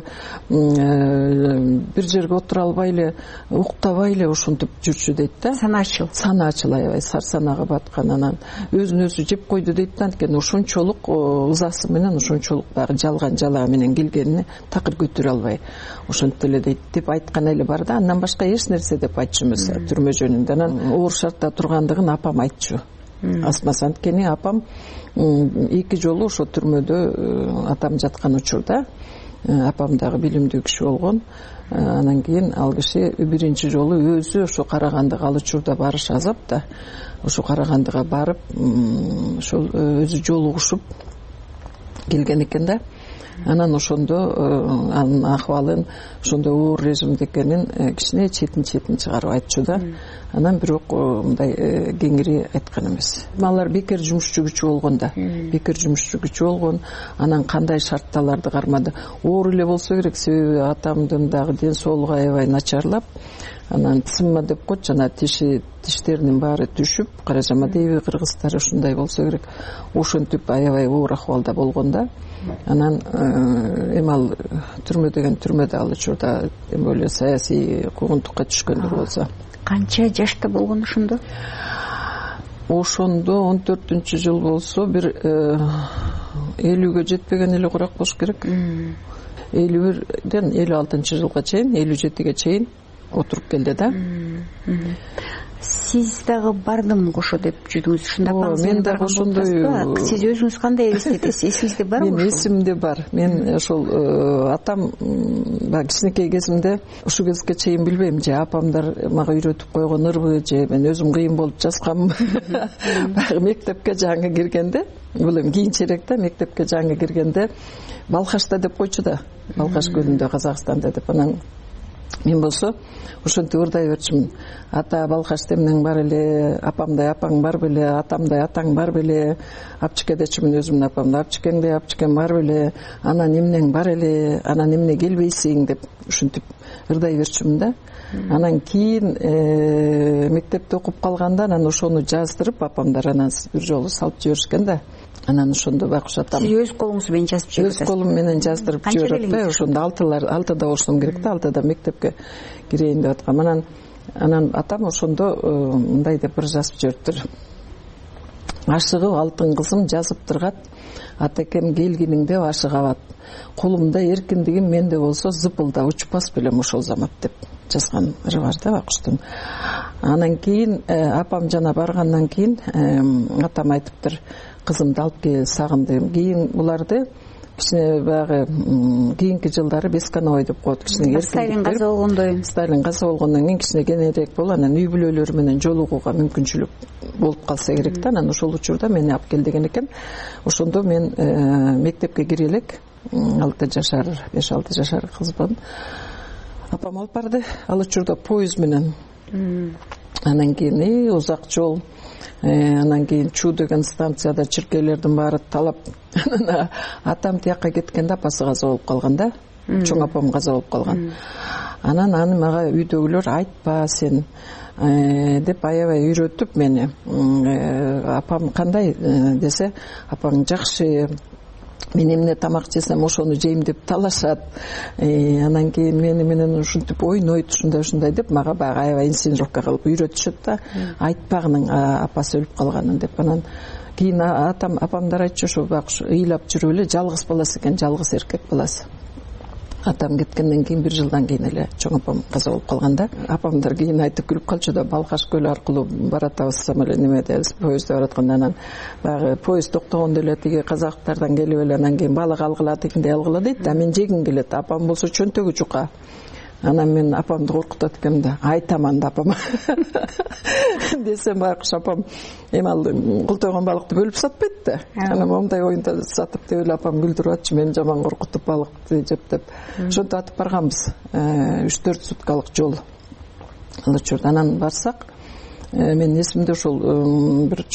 бир жерге отура албай эле, уктабай эле ушинтип жүрчү дейт да. Санаачыл аябай сарсанага баткан, анан өзүн өзү жеп койду дейт да. Анткени ушунчолук ызасы менен, ушунчолук баягы жалган жалаа менен келгенине такыр көтөрө албай ошентип эле дейт деп айткан эле бар да. Андан башка эч нерсе деп айтчу эмес түрмө жөнүндө. Анан оор шартта тургандыгын апам айтчу. Асмаса, анткени апам 2 жолу ошо түрмөдө атам жаткан учурда, апам дагы билимдүү киши болгон. Анан кийин ал киши биринчи жолу өзү ошо Карагандыга, ал учурда барыш азап да, ошо Карагандыга барып, ошол өзү жолугушуп келген экен да. Анан ошондо анын акыбалын ошондо оор режимде экенин кичине четин чыгарып айтчу да. Анан бирок мындай кеңири айткан эмес. Алар бекер жумушчу күчү болгон да. Бекер жумушчу күчү болгон. Анан кандай шартталарды кармады. Оор эле болсо керек, себеби атамдын дагы ден соолугу аябай начарлап, анан цымма деп коет, жана тиштеринин баары түшүп, Каражама дейби кыргыздар, ушундай болсо керек. Ошентип аябай оор акыбалда болгон да. Анан эми ал түрмө деген түрмөдө ал учурда эми эле саясий куугунтукка түшкөндөр болсо. Канча жашта болгон ошондо? Ошондо 14-жыл болсо бир 50-ге жетпеген эле курак болуш керек. 51-ден 56-жылга чейин, 57-ге чейин отуруп келди да. Сиз дагы бардым кошо деп жүрдүңүз. Ушунда мен дагы ошондой. Сиз өзүңүз кандай элестетесиз? Эсиңизде барбы? Мен эсимде бар. Мен ошол атам баягы кичинекей кезимде ушул кезге чейин билбейм, же апамдар мага үйрөтүп койгонурбу, же мен өзүм кыйын болуп жазганмынбы. Баягы мектепке жаңы киргенде, бул эми кийинчерээк да, мектепке жаңы киргенде Балхашта деп койчу да. Балхаш көлүндө, Казакстанда деп. Анан мен болсо ошентип ырдай берчүмүн. Ата Балхашта эмнең бар эле, апамдай апаң бар беле, атамдай атаң бар беле, апчеке дечүмүн өзүмдүн апамды, апчекеңдей апчекең бар беле, анан эмнең бар эле, анан эмне келбейсиң деп ушинтип ырдай берчүмүн да. Анан кийин мектепте окуп калганда анан ошону жаздырып апамдар анан бир жолу салып жиберишкен да. Анан ошондо байкуш атам. Сиз өз колуңуз менен жазып жибердиңиз? Өз колум менен жаздырып жиберет да. Ошондо 6-да болушум керек да, 6-да мектепке кирейин деп аткам. Анан атам ошондо мындай деп бир жазып жибериптир. Ашыгып алтын кызым жазып тургат, атакем келгениңде ашыгабат. Колумда эркиндигим менде болсо зыпылда учпас белем ошол замат деп жазган бар да байкуштун. Анан кийин апам жана баргандан кийин атам айтыптыр, кызымды алып кел, сагындым. Кийин буларды кичине баягы кийинки жылдары бескановой деп коет, кичине Сталин каза болгондой. Сталин каза болгондон кийин кичине кененирээк болуп, анан үй бүлөлөрү менен жолугууга мүмкүнчүлүк болуп калса керек да. Анан ошол учурда мени алып кел деген экен. Ошондо мен мектепке кире элек, 6 жашар, 5-6 жашар кызмын. Апам алып барды, ал учурда поезд менен. Анан кийин узак жол. Анан кийин Чу деген станцияда чиркейлердин баары талап. Атам тияка кеткенде апасы каза болуп калган да. Чоң апам каза болуп калган. Анан аны мага үйдөгүлөр айтпа сен деп аябай үйрөтүп мени. Апам кандай десе, апаң жакшы, мен эмне тамак жесем ошону жейм деп талашат. Анан кийин мени менен ушинтип ойнойт, ушундай деп мага баягы аябай инсценировка кылып үйрөтүшөт да. Айтпагының апасы өлүп калганын деп. Анан кийин апамдар айтчу, ошо байкуш ыйлап жүрүп эле жалгыз баласы экен, жалгыз эркек баласы. Атам кеткенден кийин 1 жылдан кийин эле чоң апам каза болуп калганда, апамдар кийин айтып күлүп калчу да, Балхаш көлү аркылуу баратабыз самолет немеде, поездде баратканда. Анан баягы поезд токтогондо эле тиги казактардан келип эле анан кийин балык алгыла дегендей алгыла дейт да, мен жегим келет. Апам болсо чөнтөгү жука. Анан мен апамды коркутат экенмин да, айтаман да апама. Десем байкуш апам эми ал култойгон балыкты бөлүп сатпайт да. Анан мондай оюнда сатып деп эле апам күлдүрүп атчы, мени жаман коркутуп балыкты жеп деп. Ошентип атып барганбыз. 3-4 суткалык жол. Ал учурда анан барсак, мен эсимде ошол бир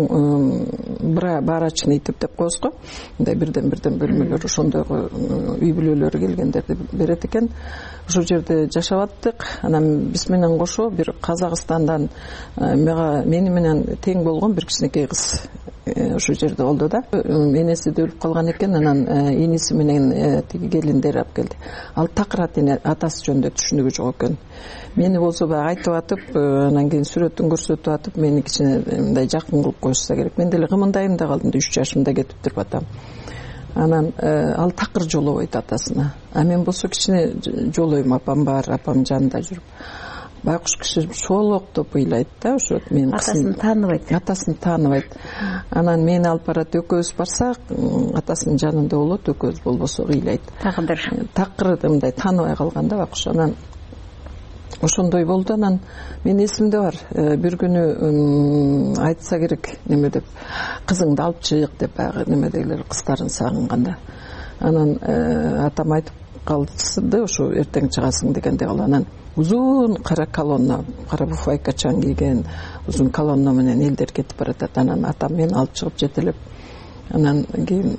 чоң барачный тип деп коебуз го. Мындай бирден бөлмөлөр, ошондойго үй бүлөлөрү келгендерди берет экен. Ошол жерде жашап аттык. Анан биз менен кошо бир Казакстандан мени менен тең болгон бир кичинекей кыз ошол жерде болду да. Энеси өлүп калган экен. Анан эниси менен тиги келиндер алып келди. Ал такырат атасы жөнүндө түшүнүгү жок экен. Мени болсо баягы айтып атып, анан кийин сүрөтүн көрсөтүп атып, мени кичине мындай жакын кылып коюшса керек. Мен деле кымындайм да калдым, 3 жашымда кетиптир атам. Анан ал такыр жолобойт атасына. А мен болсо кичине жолойм, апам бар, апам жанында жүрүп. Байкуш киши шолоктоп ыйлайт да, ошо мен атасын тааныбайт. Атасын тааныбайт. Анан мени алып барат, экөөбүз барсак, атасынын жанында болот, экөөбүз болбосо ыйлайт. Такыр мындай тааныбай калганда байкуш. Анан ошондой болду. Анан мен эсимде бар, бир күнү айтса керек неме деп, кызыңды алып чык деп баягы немедегилер кыздарын сагынганда. Анан атам айтып калды, ошо эртең чыгасың дегенде калды. Анан узун кара колонна, кара буфайка чаң кийген узун колонна менен элдер кетип баратат. Анан атам мени алып чыгып жетелеп, анан кийин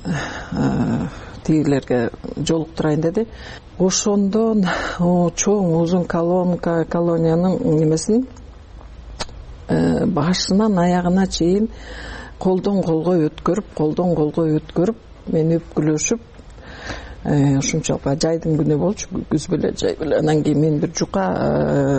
тигилерге жолуктурайын деди. Ошондон чоң узун колониянын немесин башынан аягына чейин колдон колго өткөрүп, мени өпкүлөшүп, ушунчалык жайдын күнү болчу, күз беле жай беле. Анан кийин мен бир жука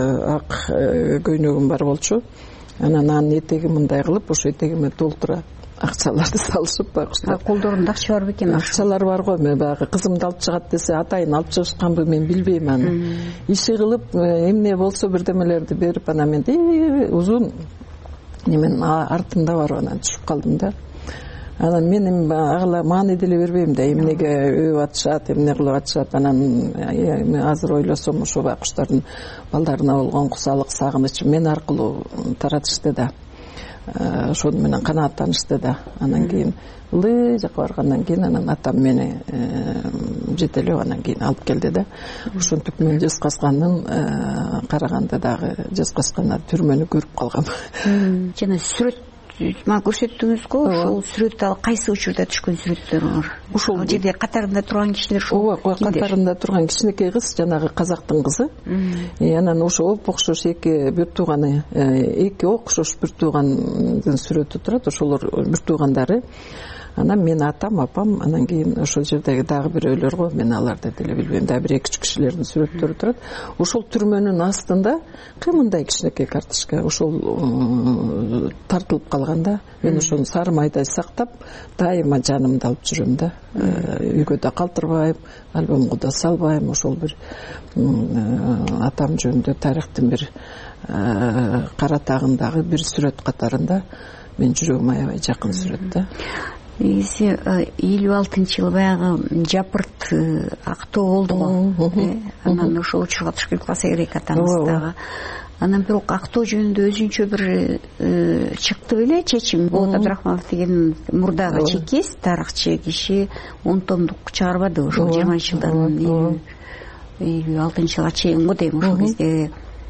ак көйнөгүм бар болчу. Анан анын этегин мындай кылып, ошо этегиме толтура акчаларды салышып багыштар. Колдорунда акча бар бекен? Акчалар бар го. Мен баягы кызымды алып чыгат десе, атайын алып чыгышканбы мен билбейм аны. Иши кылып, эмне болсо бирдемелерди берип, анан мен узун немен артымда барып анан түшүп калдым да. Анан мен агыла маани деле бербейм да, эмнеге өйүп атышат, эмне кылып атышат. Анан азыр ойлосом, ошо байкуштардын балдарына болгон кусалык, сагыныч мен аркылуу таратышты да. Ошону менен канааттанышты да. Анан кийин ылдый жака баргандан кийин анан атам мени жетелеп анан кийин алып келди да. Ошентип мен Жезказгандын караганда дагы Жезказганда түрмөнү көрүп калгам. Жана сүрөт мага көрсөттүңүз го, ошол сүрөт ал кайсы учурда түшкөн сүрөттөр? Ошол жерде катарында турган кишилер ошол. Ооба, катарында турган кичинекей кыз, жанагы казактын кызы. Анан ошо оп-окшош эки бир тууганы, эки окшош бир туугандын сүрөтү турат, ошолор бир туугандары. Анан мен атам, апам, анан кийин ошол жердеги дагы бирөөлөр го, мен аларды деле билбейм, дагы бир эки-үч кишилердин сүрөттөрү турат. Ошол түрмөнүн астында кымындай кичинекей карточка, ошол тартылып калганда, мен ошону сары майдай сактап, дайыма жанымда алып жүрөм да. Үйгө да калтырбайм, альбомго да салбайм, ошол бир атам жөнүндө тарыхтын бир кара тагындагы бир сүрөт катарында мен жүрөгүм аябай жакын сүрөт да. 56-жылы баягы жапырт актоо болду го. Анан ошол учурга түшүп калса керек атамыз дагы. Анан бирок актоо жөнүндө өзүнчө бир чыкты беле чечим. Болот Абдрахманов деген мурдагы чекист, тарыхчы киши 10 томдук чыгарбады ошол 20-жылдан 56-жылга чейин го дейм. Ошол кезде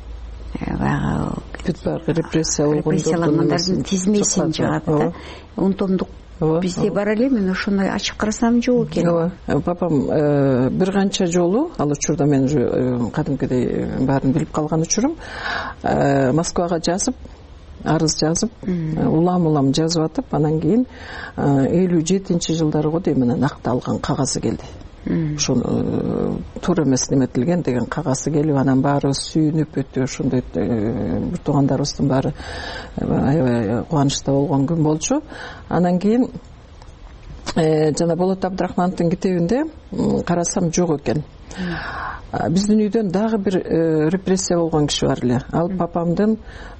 баягы репрессиялангандардын тизмесин жыгат да. 10 томдук бизде бар эле, мен ошону ачып карасам жок экен. Ооба, папам бир канча жолу, ал учурда мен кадимкидей баарын билип калган учурум, Москвага жазып, арыз жазып, улам жазып атып, анан кийин 57-жылдары го дейм, анан акталган кагазы келди. Ошону туура эмес неметилген деген кагазы келип, анан баарыбыз сүйүнүп өтө ошондой бир туугандарыбыздын баары аябай кубанычта болгон күн болчу. Анан кийин жана Болот Абдрахмановдун китебинде карасам жок экен. Биздин үйдөн дагы бир репрессия болгон киши бар эле. Ал папамдын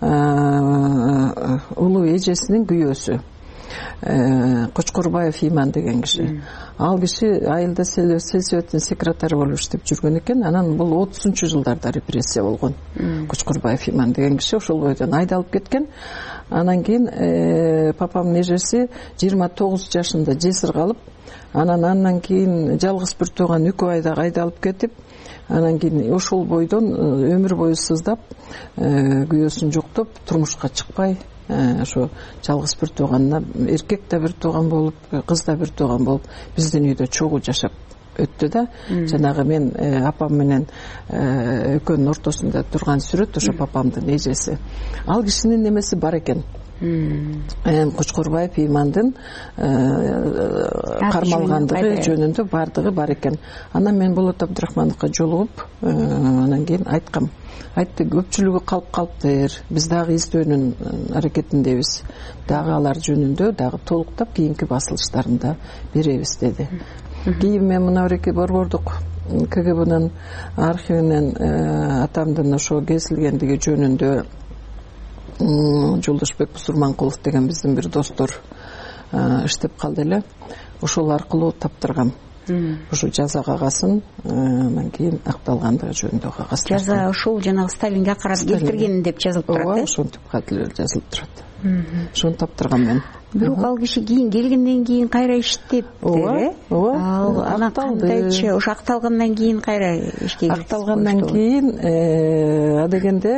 улуу эжесинин күйөөсү. Кочкорбаев Иман деген киши. Ал киши айылда сельсоветтин секретары болуп иштеп жүргөн экен. Анан бул 30-жылдарда репрессия болгон. Кочкорбаев Иман деген киши ошол бойдон айдалып кеткен. Анан кийин папамдын эжеси 29 жашында жесир калып, анан кийин жалгыз бир тууган Үкөбай дагы айдалып кетип, анан кийин ошол бойдон өмүр бою сыздап, күйөөсүн жоктоп, турмушка чыкпай, ошо жалгыз бир тууганына, эркек да бир тууган болуп, кыз да бир тууган болуп, биздин үйдө чогуу жашап өттү да. Жанагы мен апам менен экөөнүн ортосунда турган сүрөт ошо папамдын эжеси. Ал кишинин немеси бар экен. Кочкорбаев Имандын кармалгандыгы жөнүндө бардыгы бар экен. Анан мен Болот Абдрахмановго жолугуп, анан кийин айткам. Айтты, көпчүлүгү калып калыптыр. Биз дагы издөөнүн аракетиндебиз. Дагы алар жөнүндө дагы толуктап кийинки басылыштарында беребиз деди. Кийин мен мына бир борбордук КГБнын архивинен атамдын ошо кесилгендиги жөнүндө Жолдошбек Бусурманкулов деген биздин бир достор иштеп калды эле. Ошол аркылуу таптыргам. Ошо жаза кагасын, анан кийин акталгандыгы жөнүндө кагаз. Жаза ошол жанагы Сталинге карап келтирген деп жазылып турат. Ооба, ошентип жазылып турат. Ошону таптыргам мен. Бирок ал киши кийин келгенден кийин кайра иштепти. Ооба. Анан кандайчы ошо акталгандан кийин кайра ишке кирди. Акталгандан кийин адегенде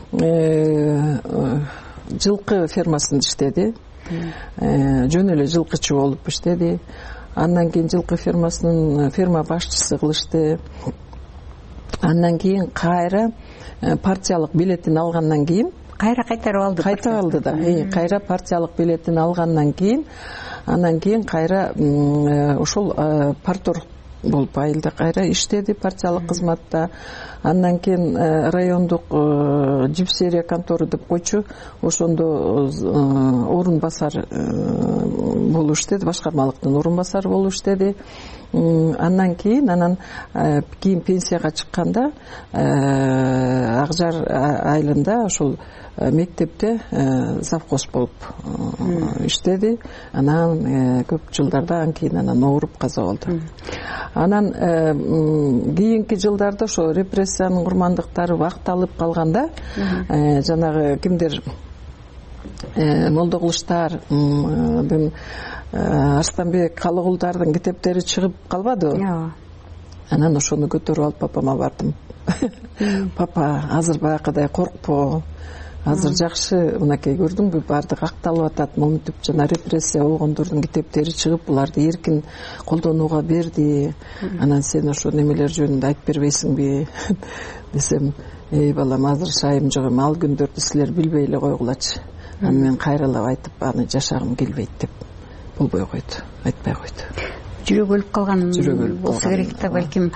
жылкы фермасында иштеди. Жөн эле жылкычы болуп иштеди. Андан кийин жылкы фермасынын ферма башчысы кылышты. Андан кийин кайра партиялык билетин алгандан кийин кайра кайтарып алды. Кайта алды да. Кайра партиялык билетин алгандан кийин, анан кийин кайра ошол парторг болуп айылда кайра иштеди партиялык кызматта. Андан кийин райондук жипсерия контору деп койчу, ошондо орун басар болуп иштеди, башкармалыктын орун басары болуп иштеди. Андан кийин пенсияга чыкканда Акжар айылында ошол мектепте завхоз болуп иштеди. Анан көп жылдарда анан кийин ооруп каза болду. Анан кийинки жылдарда ошо репрессиянын курмандыктары вакталып калганда жанагы кимдер Молдокулуштардын, Арстанбек Калыгулдардын китептери чыгып калбадыбы? Анан ошону көтөрүп алып папама бардым. Папа, азыр баягыдай коркпо. Азыр жакшы, мынакей көрдүңбү, баардык акталып атат. Моминтип жана репрессия болгондордун китептери чыгып, буларды эркин колдонууга берди. Анан сен ошо немелер жөнүндө айтып бербейсиңби десем, эй балам, азыр шайым жок, ал күндөрдү силер билбей эле койгулачы. Анан мен кайрылап айтып, аны жашагым келбейт деп болбой койду, айтпай койду. Жүрөгү өлүп калган болсо керек да, балким.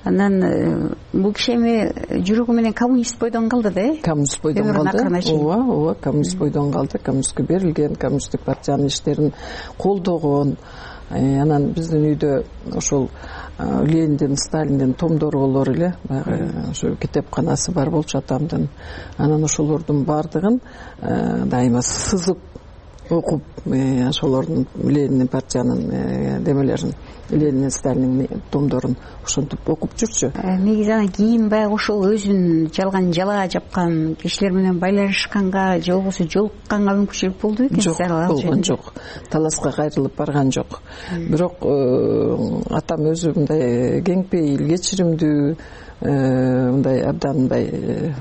Анан бул киши эми жүрөгү менен коммунист бойдон калды да? Коммунист бойдон калды. Ооба, коммунист бойдон калды. Коммунистке берилген, коммунисттик партиянын иштерин колдогон. Анан биздин үйдө ошол Лениндин, Сталиндин томдору болор эле, баягы ошо китепканасы бар болчу атамдын. Анан ошолордун баардыгын дайыма сызып окуп, ошолордун Лениндин партиянын демелерин, Ленин, Сталиндин томдорун ошентип окуп жүрчү. Негизи ана кийин баягы ошол өзүн жалган жала жапкан кишилер менен байланышканга же болбосо жолукканга мүмкүнчүлүк болду экен? Жок, болгон жок. Таласка кайрылып барган жок. Бирок атам өзү мындай кеңпейил, кечиримдүү, мындай абдан мындай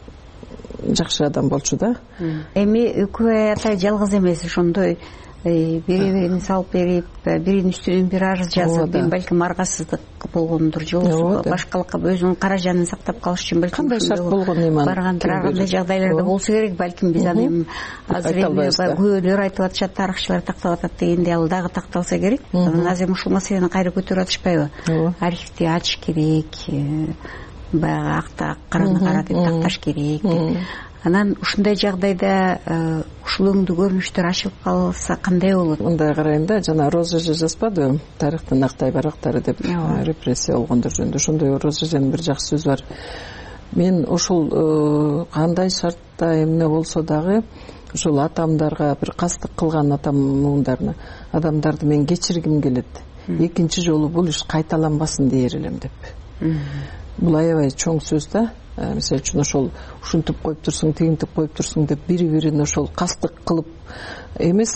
жакшы адам болчу да. Эми Үкүбай атай жалгыз эмес, ошондой бири-бирин салып берип, биринин үстүнөн бири арыз жазып, балким аргасыздык болгондур, же болбосо башкалыкка өзүнүн каражанын сактап калыш үчүн балким кандай шарт болгон эми баргандыр, андай жагдайларда болсо керек, балким биз аны азыр эми күбөлөр айтып атышат, тарыхчылар тактап атат дегенде ал дагы такталса керек. Азыр ушул маселени кайра көтөрүп атышпайбы? Архивди ачыш керек, баягы акта караны кара деп такташ керек. Анан ушундай жагдайда ушул өңдүү көрүнүштөр ачылып калса кандай болот? Мындай карайм да, жана Роза эже жазбадыбы, тарыхтын актай барактары деп, репрессия болгондор жөнүндө. Ошондой Роза эженин бир жакшы сөзү бар. Мен ошол кандай шартта эмне болсо дагы ошол атамдарга бир кастык кылган адамдарды мен кечиргим келет. Экинчи жолу бул иш кайталанбасын дээр элем деп. Бул аябай чоң сөз да. Мисалы үчүн ошол ушинтип коюп турсуң, тигинтип коюп турсуң деп бири-бирин ошол кастык кылып эмес,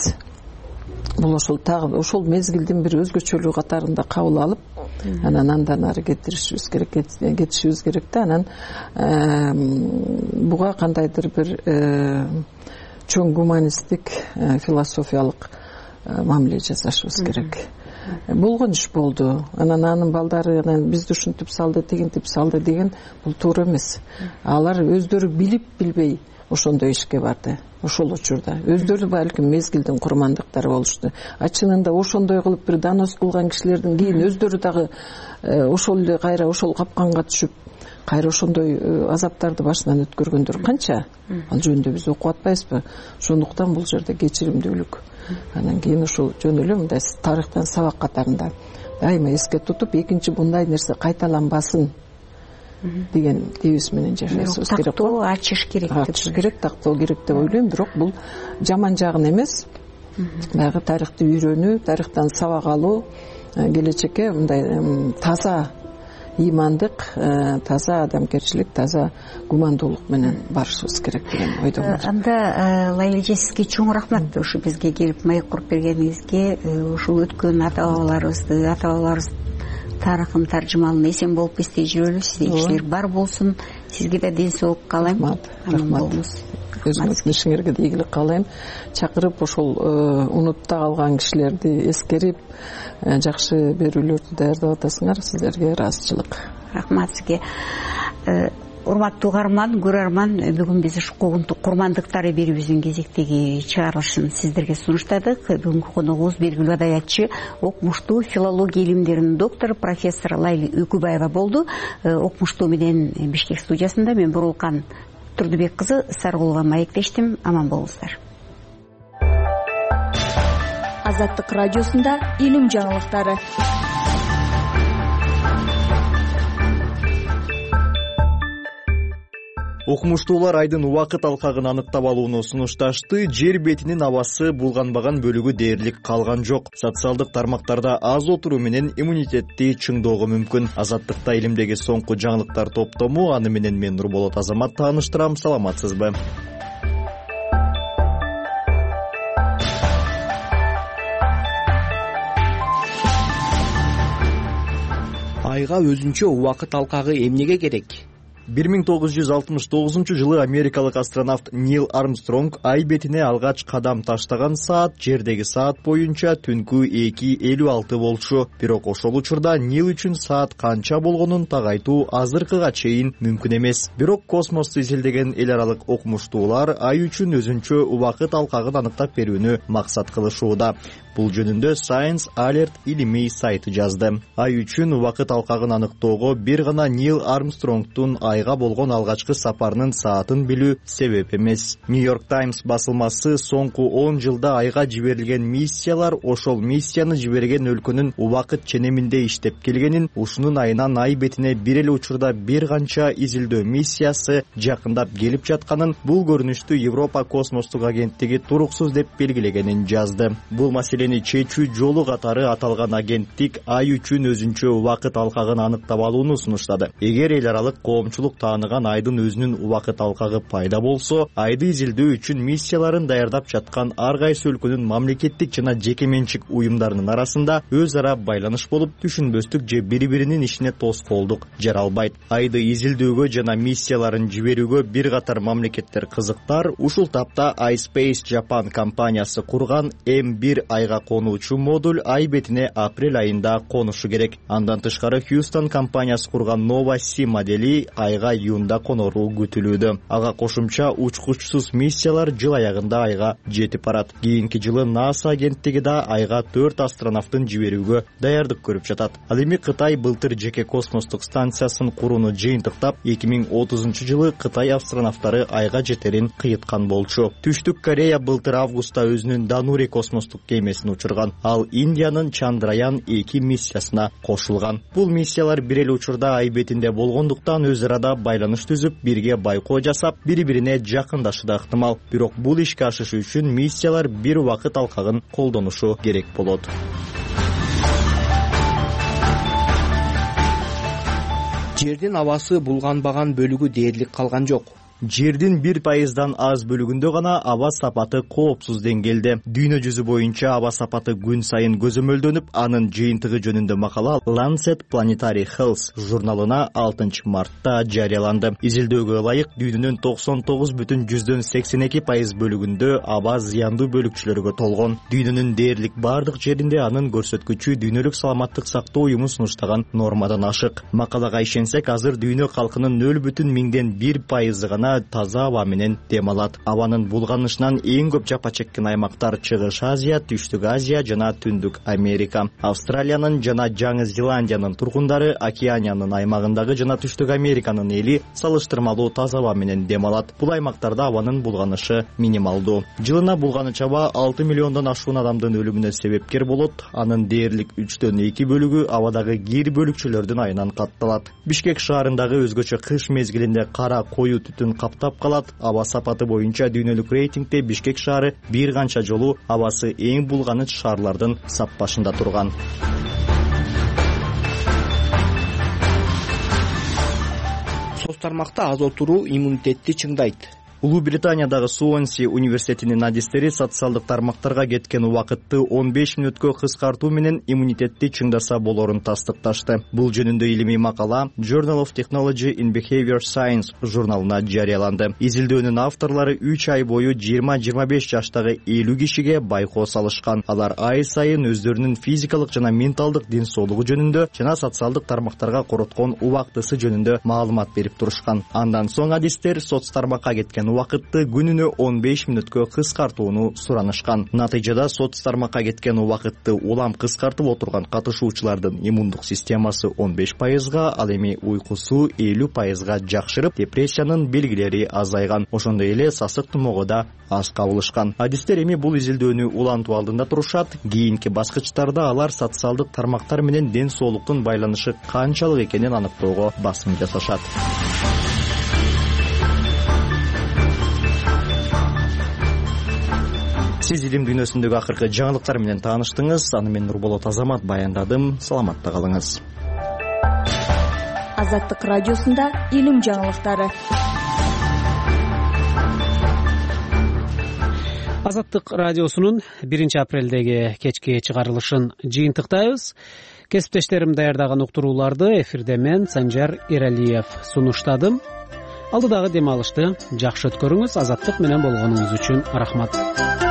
бул ошол тагы ошол мезгилдин бир өзгөчөлүгү катарында кабыл алып, анан андан ары кетишибиз керек да. Анан буга кандайдыр бир чоң гуманисттик, философиялык мамиле жасашыбыз керек. Болгон иш болду. Анан анын балдары бизди ушинтип салды, тигинтип салды деген бул туура эмес. Алар өздөрү билип билбей ошондой ишке барды. Ошол учурда өздөрү балким мезгилдин курмандыктары болушту. Чынында ошондой кылып бир донос кылган кишилердин кийин өздөрү дагы ошол эле кайра ошол капканга түшүп, кайра ошондой азаптарды башынан өткөргөндөр канча? Ал жөнүндө биз окуп атпайбызбы? Ошондуктан бул жерде кечиримдүүлүк. Анан кийин ушул жөн эле мындай тарыхтан сабак катарында дайыма эске тутуп, экинчи мындай нерсе кайталанбасын деген девиз менен жашашыбыз керек. Тактоо ачыш керек. Ачыш керек, тактоо керек деп ойлойм. Бирок бул жаман жагын эмес. Баягы тарыхты үйрөнүү, тарыхтан сабак алуу, келечекке мындай таза имандык, таза адамгерчилик, таза гумандуулук менен барышыбыз керек деген ойдомун. Анда Лайла эже, сизге чоң рахмат ушу бизге келип маек куруп бергениңизге, ушул өткөн ата-бабаларыбыз тарыхын таржымалын эсен болуп эстей жүрөлү. Сизде ишилер бар болсун. Сизге да ден соолук каалайм. Рахмат. Өзүңүздүн ишиңерге да ийгилик каалайм. Чакырып ошол унутта калган кишилерди эскерип, жакшы берүүлөрдү даярдап атасыңар. Сиздерге ыраазычылык. Рахмат сизге. урматтуу угарман, көрөрман, бүгүн биз ушу куугунтук курмандыктары берүүбүздүн кезектеги чыгарылышын сиздерге сунуштадык. Бүгүнкү коногубуз белгилүү адаятчы, окумуштуу, филология илимдеринин доктору профессор Лайли Үкүбаева болду. Окумуштуу менен Бишкек студиясында мен Бурулкан Турдубек кызы Саргулова маектештим. Аман болуңуздар. Азаттык радиосунда илим жаңылыктары. Окумуштуулар айдын убакыт алкагын аныктап алууну сунушташты. Жер бетинин абасы булганбаган бөлүгү дээрлик калган жок. Социалдык тармактарда аз отуруу менен иммунитетти чыңдоого мүмкүн. Азаттыкта илимдеги соңку жаңылыктар топтому. Аны менен мен Нурболот Азамат тааныштырам. Саламатсызбы? Айга өзүнчө убакыт алкагы эмнеге керек? 1969 америкалык астронавт Нил Армстронг ай бетине алгач кадам таштаган саат жердеги саат боюнча түнкү 2:56 болчу. Бирок ошол учурда Нил үчүн саат канча болгонун тагайтуу азыркыга чейин мүмкүн эмес. Бирок космосту изилдеген эл аралык окумуштуулар ай үчүн өзүнчө убакыт алкагын аныктап берүүнү максат кылышууда. Бул жөнүндө Science Alert илимий сайты жазды. Ай үчүн убакыт алкагын аныктоого бир гана Нил Армстронгдун айга болгон алгачкы сапарынын саатын билүү себеп эмес. New York Times басылмасы соңку 10 жылда айга жиберилген миссиялар ошол миссияны жиберген өлкөнүн убакыт ченеминде иштеп келгенин, ушунун айынан ай бетине бир эле учурда бир канча изилдөө миссиясы жакындап келип жатканын, бул көрүнүштү Европа космостук агенттиги туруксуз деп белгилегенин жазды. Бул маселени чечүү жолу катары аталган агенттик ай үчүн өзүнчө убакыт алкагын аныктап алууну сунуштады. Эгер эл аралык коомчулук тааныган айдын өзүнүн убакыт алкагы пайда болсо, айды изилдөө үчүн миссияларын даярдап жаткан ар кайсы өлкөнүн мамлекеттик жана жеке менчик уюмдарынын арасында өз ара байланыш болуп, түшүнбөстүк же бири-биринин ишине тоскоолдук жаралбайт. Айды изилдөөгө жана миссияларын жиберүүгө бир катар мамлекеттер кызыктар. Ушул тапта iSpace Japan компаниясы курган M1 айга конуучу модуль ай бетине апрель айында конушу керек. Андан тышкары Houston компаниясы курган Nova C модели айга июнда конору күтүлүүдө. Ага кошумча учкучсуз миссиялар жыл аягында айга жетип барат. Кийинки жылы NASA агенттиги да айга 4 астронавтын жиберүүгө даярдык көрүп жатат. Ал эми Кытай былтыр жеке космостук станциясын курууну жыйынтыктап, 2030 жылы Кытай астронавттары айга жетерин кыйыткан болчу. Түштүк Корея былтыр августта өзүнүн Данури космостук кемесин учурган. Ал Индиянын Чандраян 2 миссиясына кошулган. Бул миссиялар бир эле учурда ай бетинде болгондуктан өз арада байланыш түзүп, бирге байкоо жасап, бири-бирине жакындашы да ыктымал. Бирок бул ишке ашышы үчүн миссиялар бир убакыт алкагын колдонушу керек болот. Жердин абасы булганбаган бөлүгү дээрлик калган жок. Жердин 1% аз бөлүгүндө гана аба сапаты коопсуз деңгээлде. Дүйнө жүзү боюнча аба сапаты күн сайын көзөмөлдөнүп, анын жыйынтыгы жөнүндө макала Lancet Planetary Health журналына 6 мартта жарыяланды. Изилдөөгө ылайык дүйнөнүн 99,82% бөлүгүндө аба зыяндуу бөлүкчөлөргө толгон. Дүйнөнүн дээрлик бардык жеринде анын көрсөткүчү дүйнөлүк саламаттык сактоо уюму сунуштаган нормадан ашык. Макалага ишенсек, азыр дүйнө калкынын 0,1% гана таза аба менен дем алат. Абанын булганышынан эң көп жапа чеккен аймактар Чыгыш Азия, Түштүк Азия жана Түндүк Америка. Австралиянын жана Жаңы Зеландиянын тургундары Океаниянын аймагындагы жана Түштүк Американын эли салыштырмалуу таза аба менен дем алат. Бул аймактарда абанын булганышы минималдуу. Жылына булганыч аба 6 миллиондон ашуун адамдын өлүмүнө себепкер болот. Анын дээрлик 3/2 бөлүгү абадагы кир бөлүкчөлөрдүн айынан катталат. Бишкек шаарындагы өзгөчө кыш мезгилинде кара коюу түтүн каптап калат. Аба сапаты боюнча дүйнөлүк рейтингде Бишкек шаары бир канча жолу абасы эң булганыч шаарлардын саппашында турган. Соц тармакта аз отуруу иммунитетти чыңдайт. Улуу Британиядагы Суонси университетинин адистери социалдык тармактарга кеткен убакытты 15 мүнөткө кыскартуу менен иммунитетти чыңдаса болорун тастыкташты. Бул жөнүндө илимий макала Journal of Technology in Behavior Science журналына жарыяланды. Изилдөөнүн авторлору 3 ай бою 20-25 жаштагы 50 кишиге байкоо салышкан. Алар ай сайын өздөрүнүн физикалык жана менталдык ден соолугу жөнүндө жана социалдык тармактарга короткон убактысы жөнүндө маалымат берип турушкан. Андан соң адистер соц тармакка кеткен убакытты күнүнө 15 мүнөткө кыскартууну суранышкан. Натыйжада соц тармакка кеткен убакытты улам кыскартып отурган катышуучулардын иммундук системасы 15%, ал эми уйкусу 50%га жакшырып, депрессиянын белгилери азайган. Ошондой эле сасык тумоого да аз кабылышкан. Адистер эми бул изилдөөнү улантуу алдында турушат. Кийинки баскычтарда алар социалдык тармактар менен ден соолуктун байланышы канчалык экенин аныктоого басым жасашат. Сиз илим дүйнөсүндөгү акыркы жаңылыктар менен тааныштыңыз. Аны мен Нурболот Азамат баяндадым. Саламатта калыңыз. Азаттык радиосунда илим жаңылыктары. Азаттык радиосунун 1 апрелдеги кечки чыгарылышын жыйынтыктайбыз. Кесиптештерим даярдаган уктурууларды эфирде мен Санжар Эралиев сунуштадым. Алдыдагы дем алышты жакшы өткөрүңүз. Азаттык менен болгонуңуз үчүн рахмат.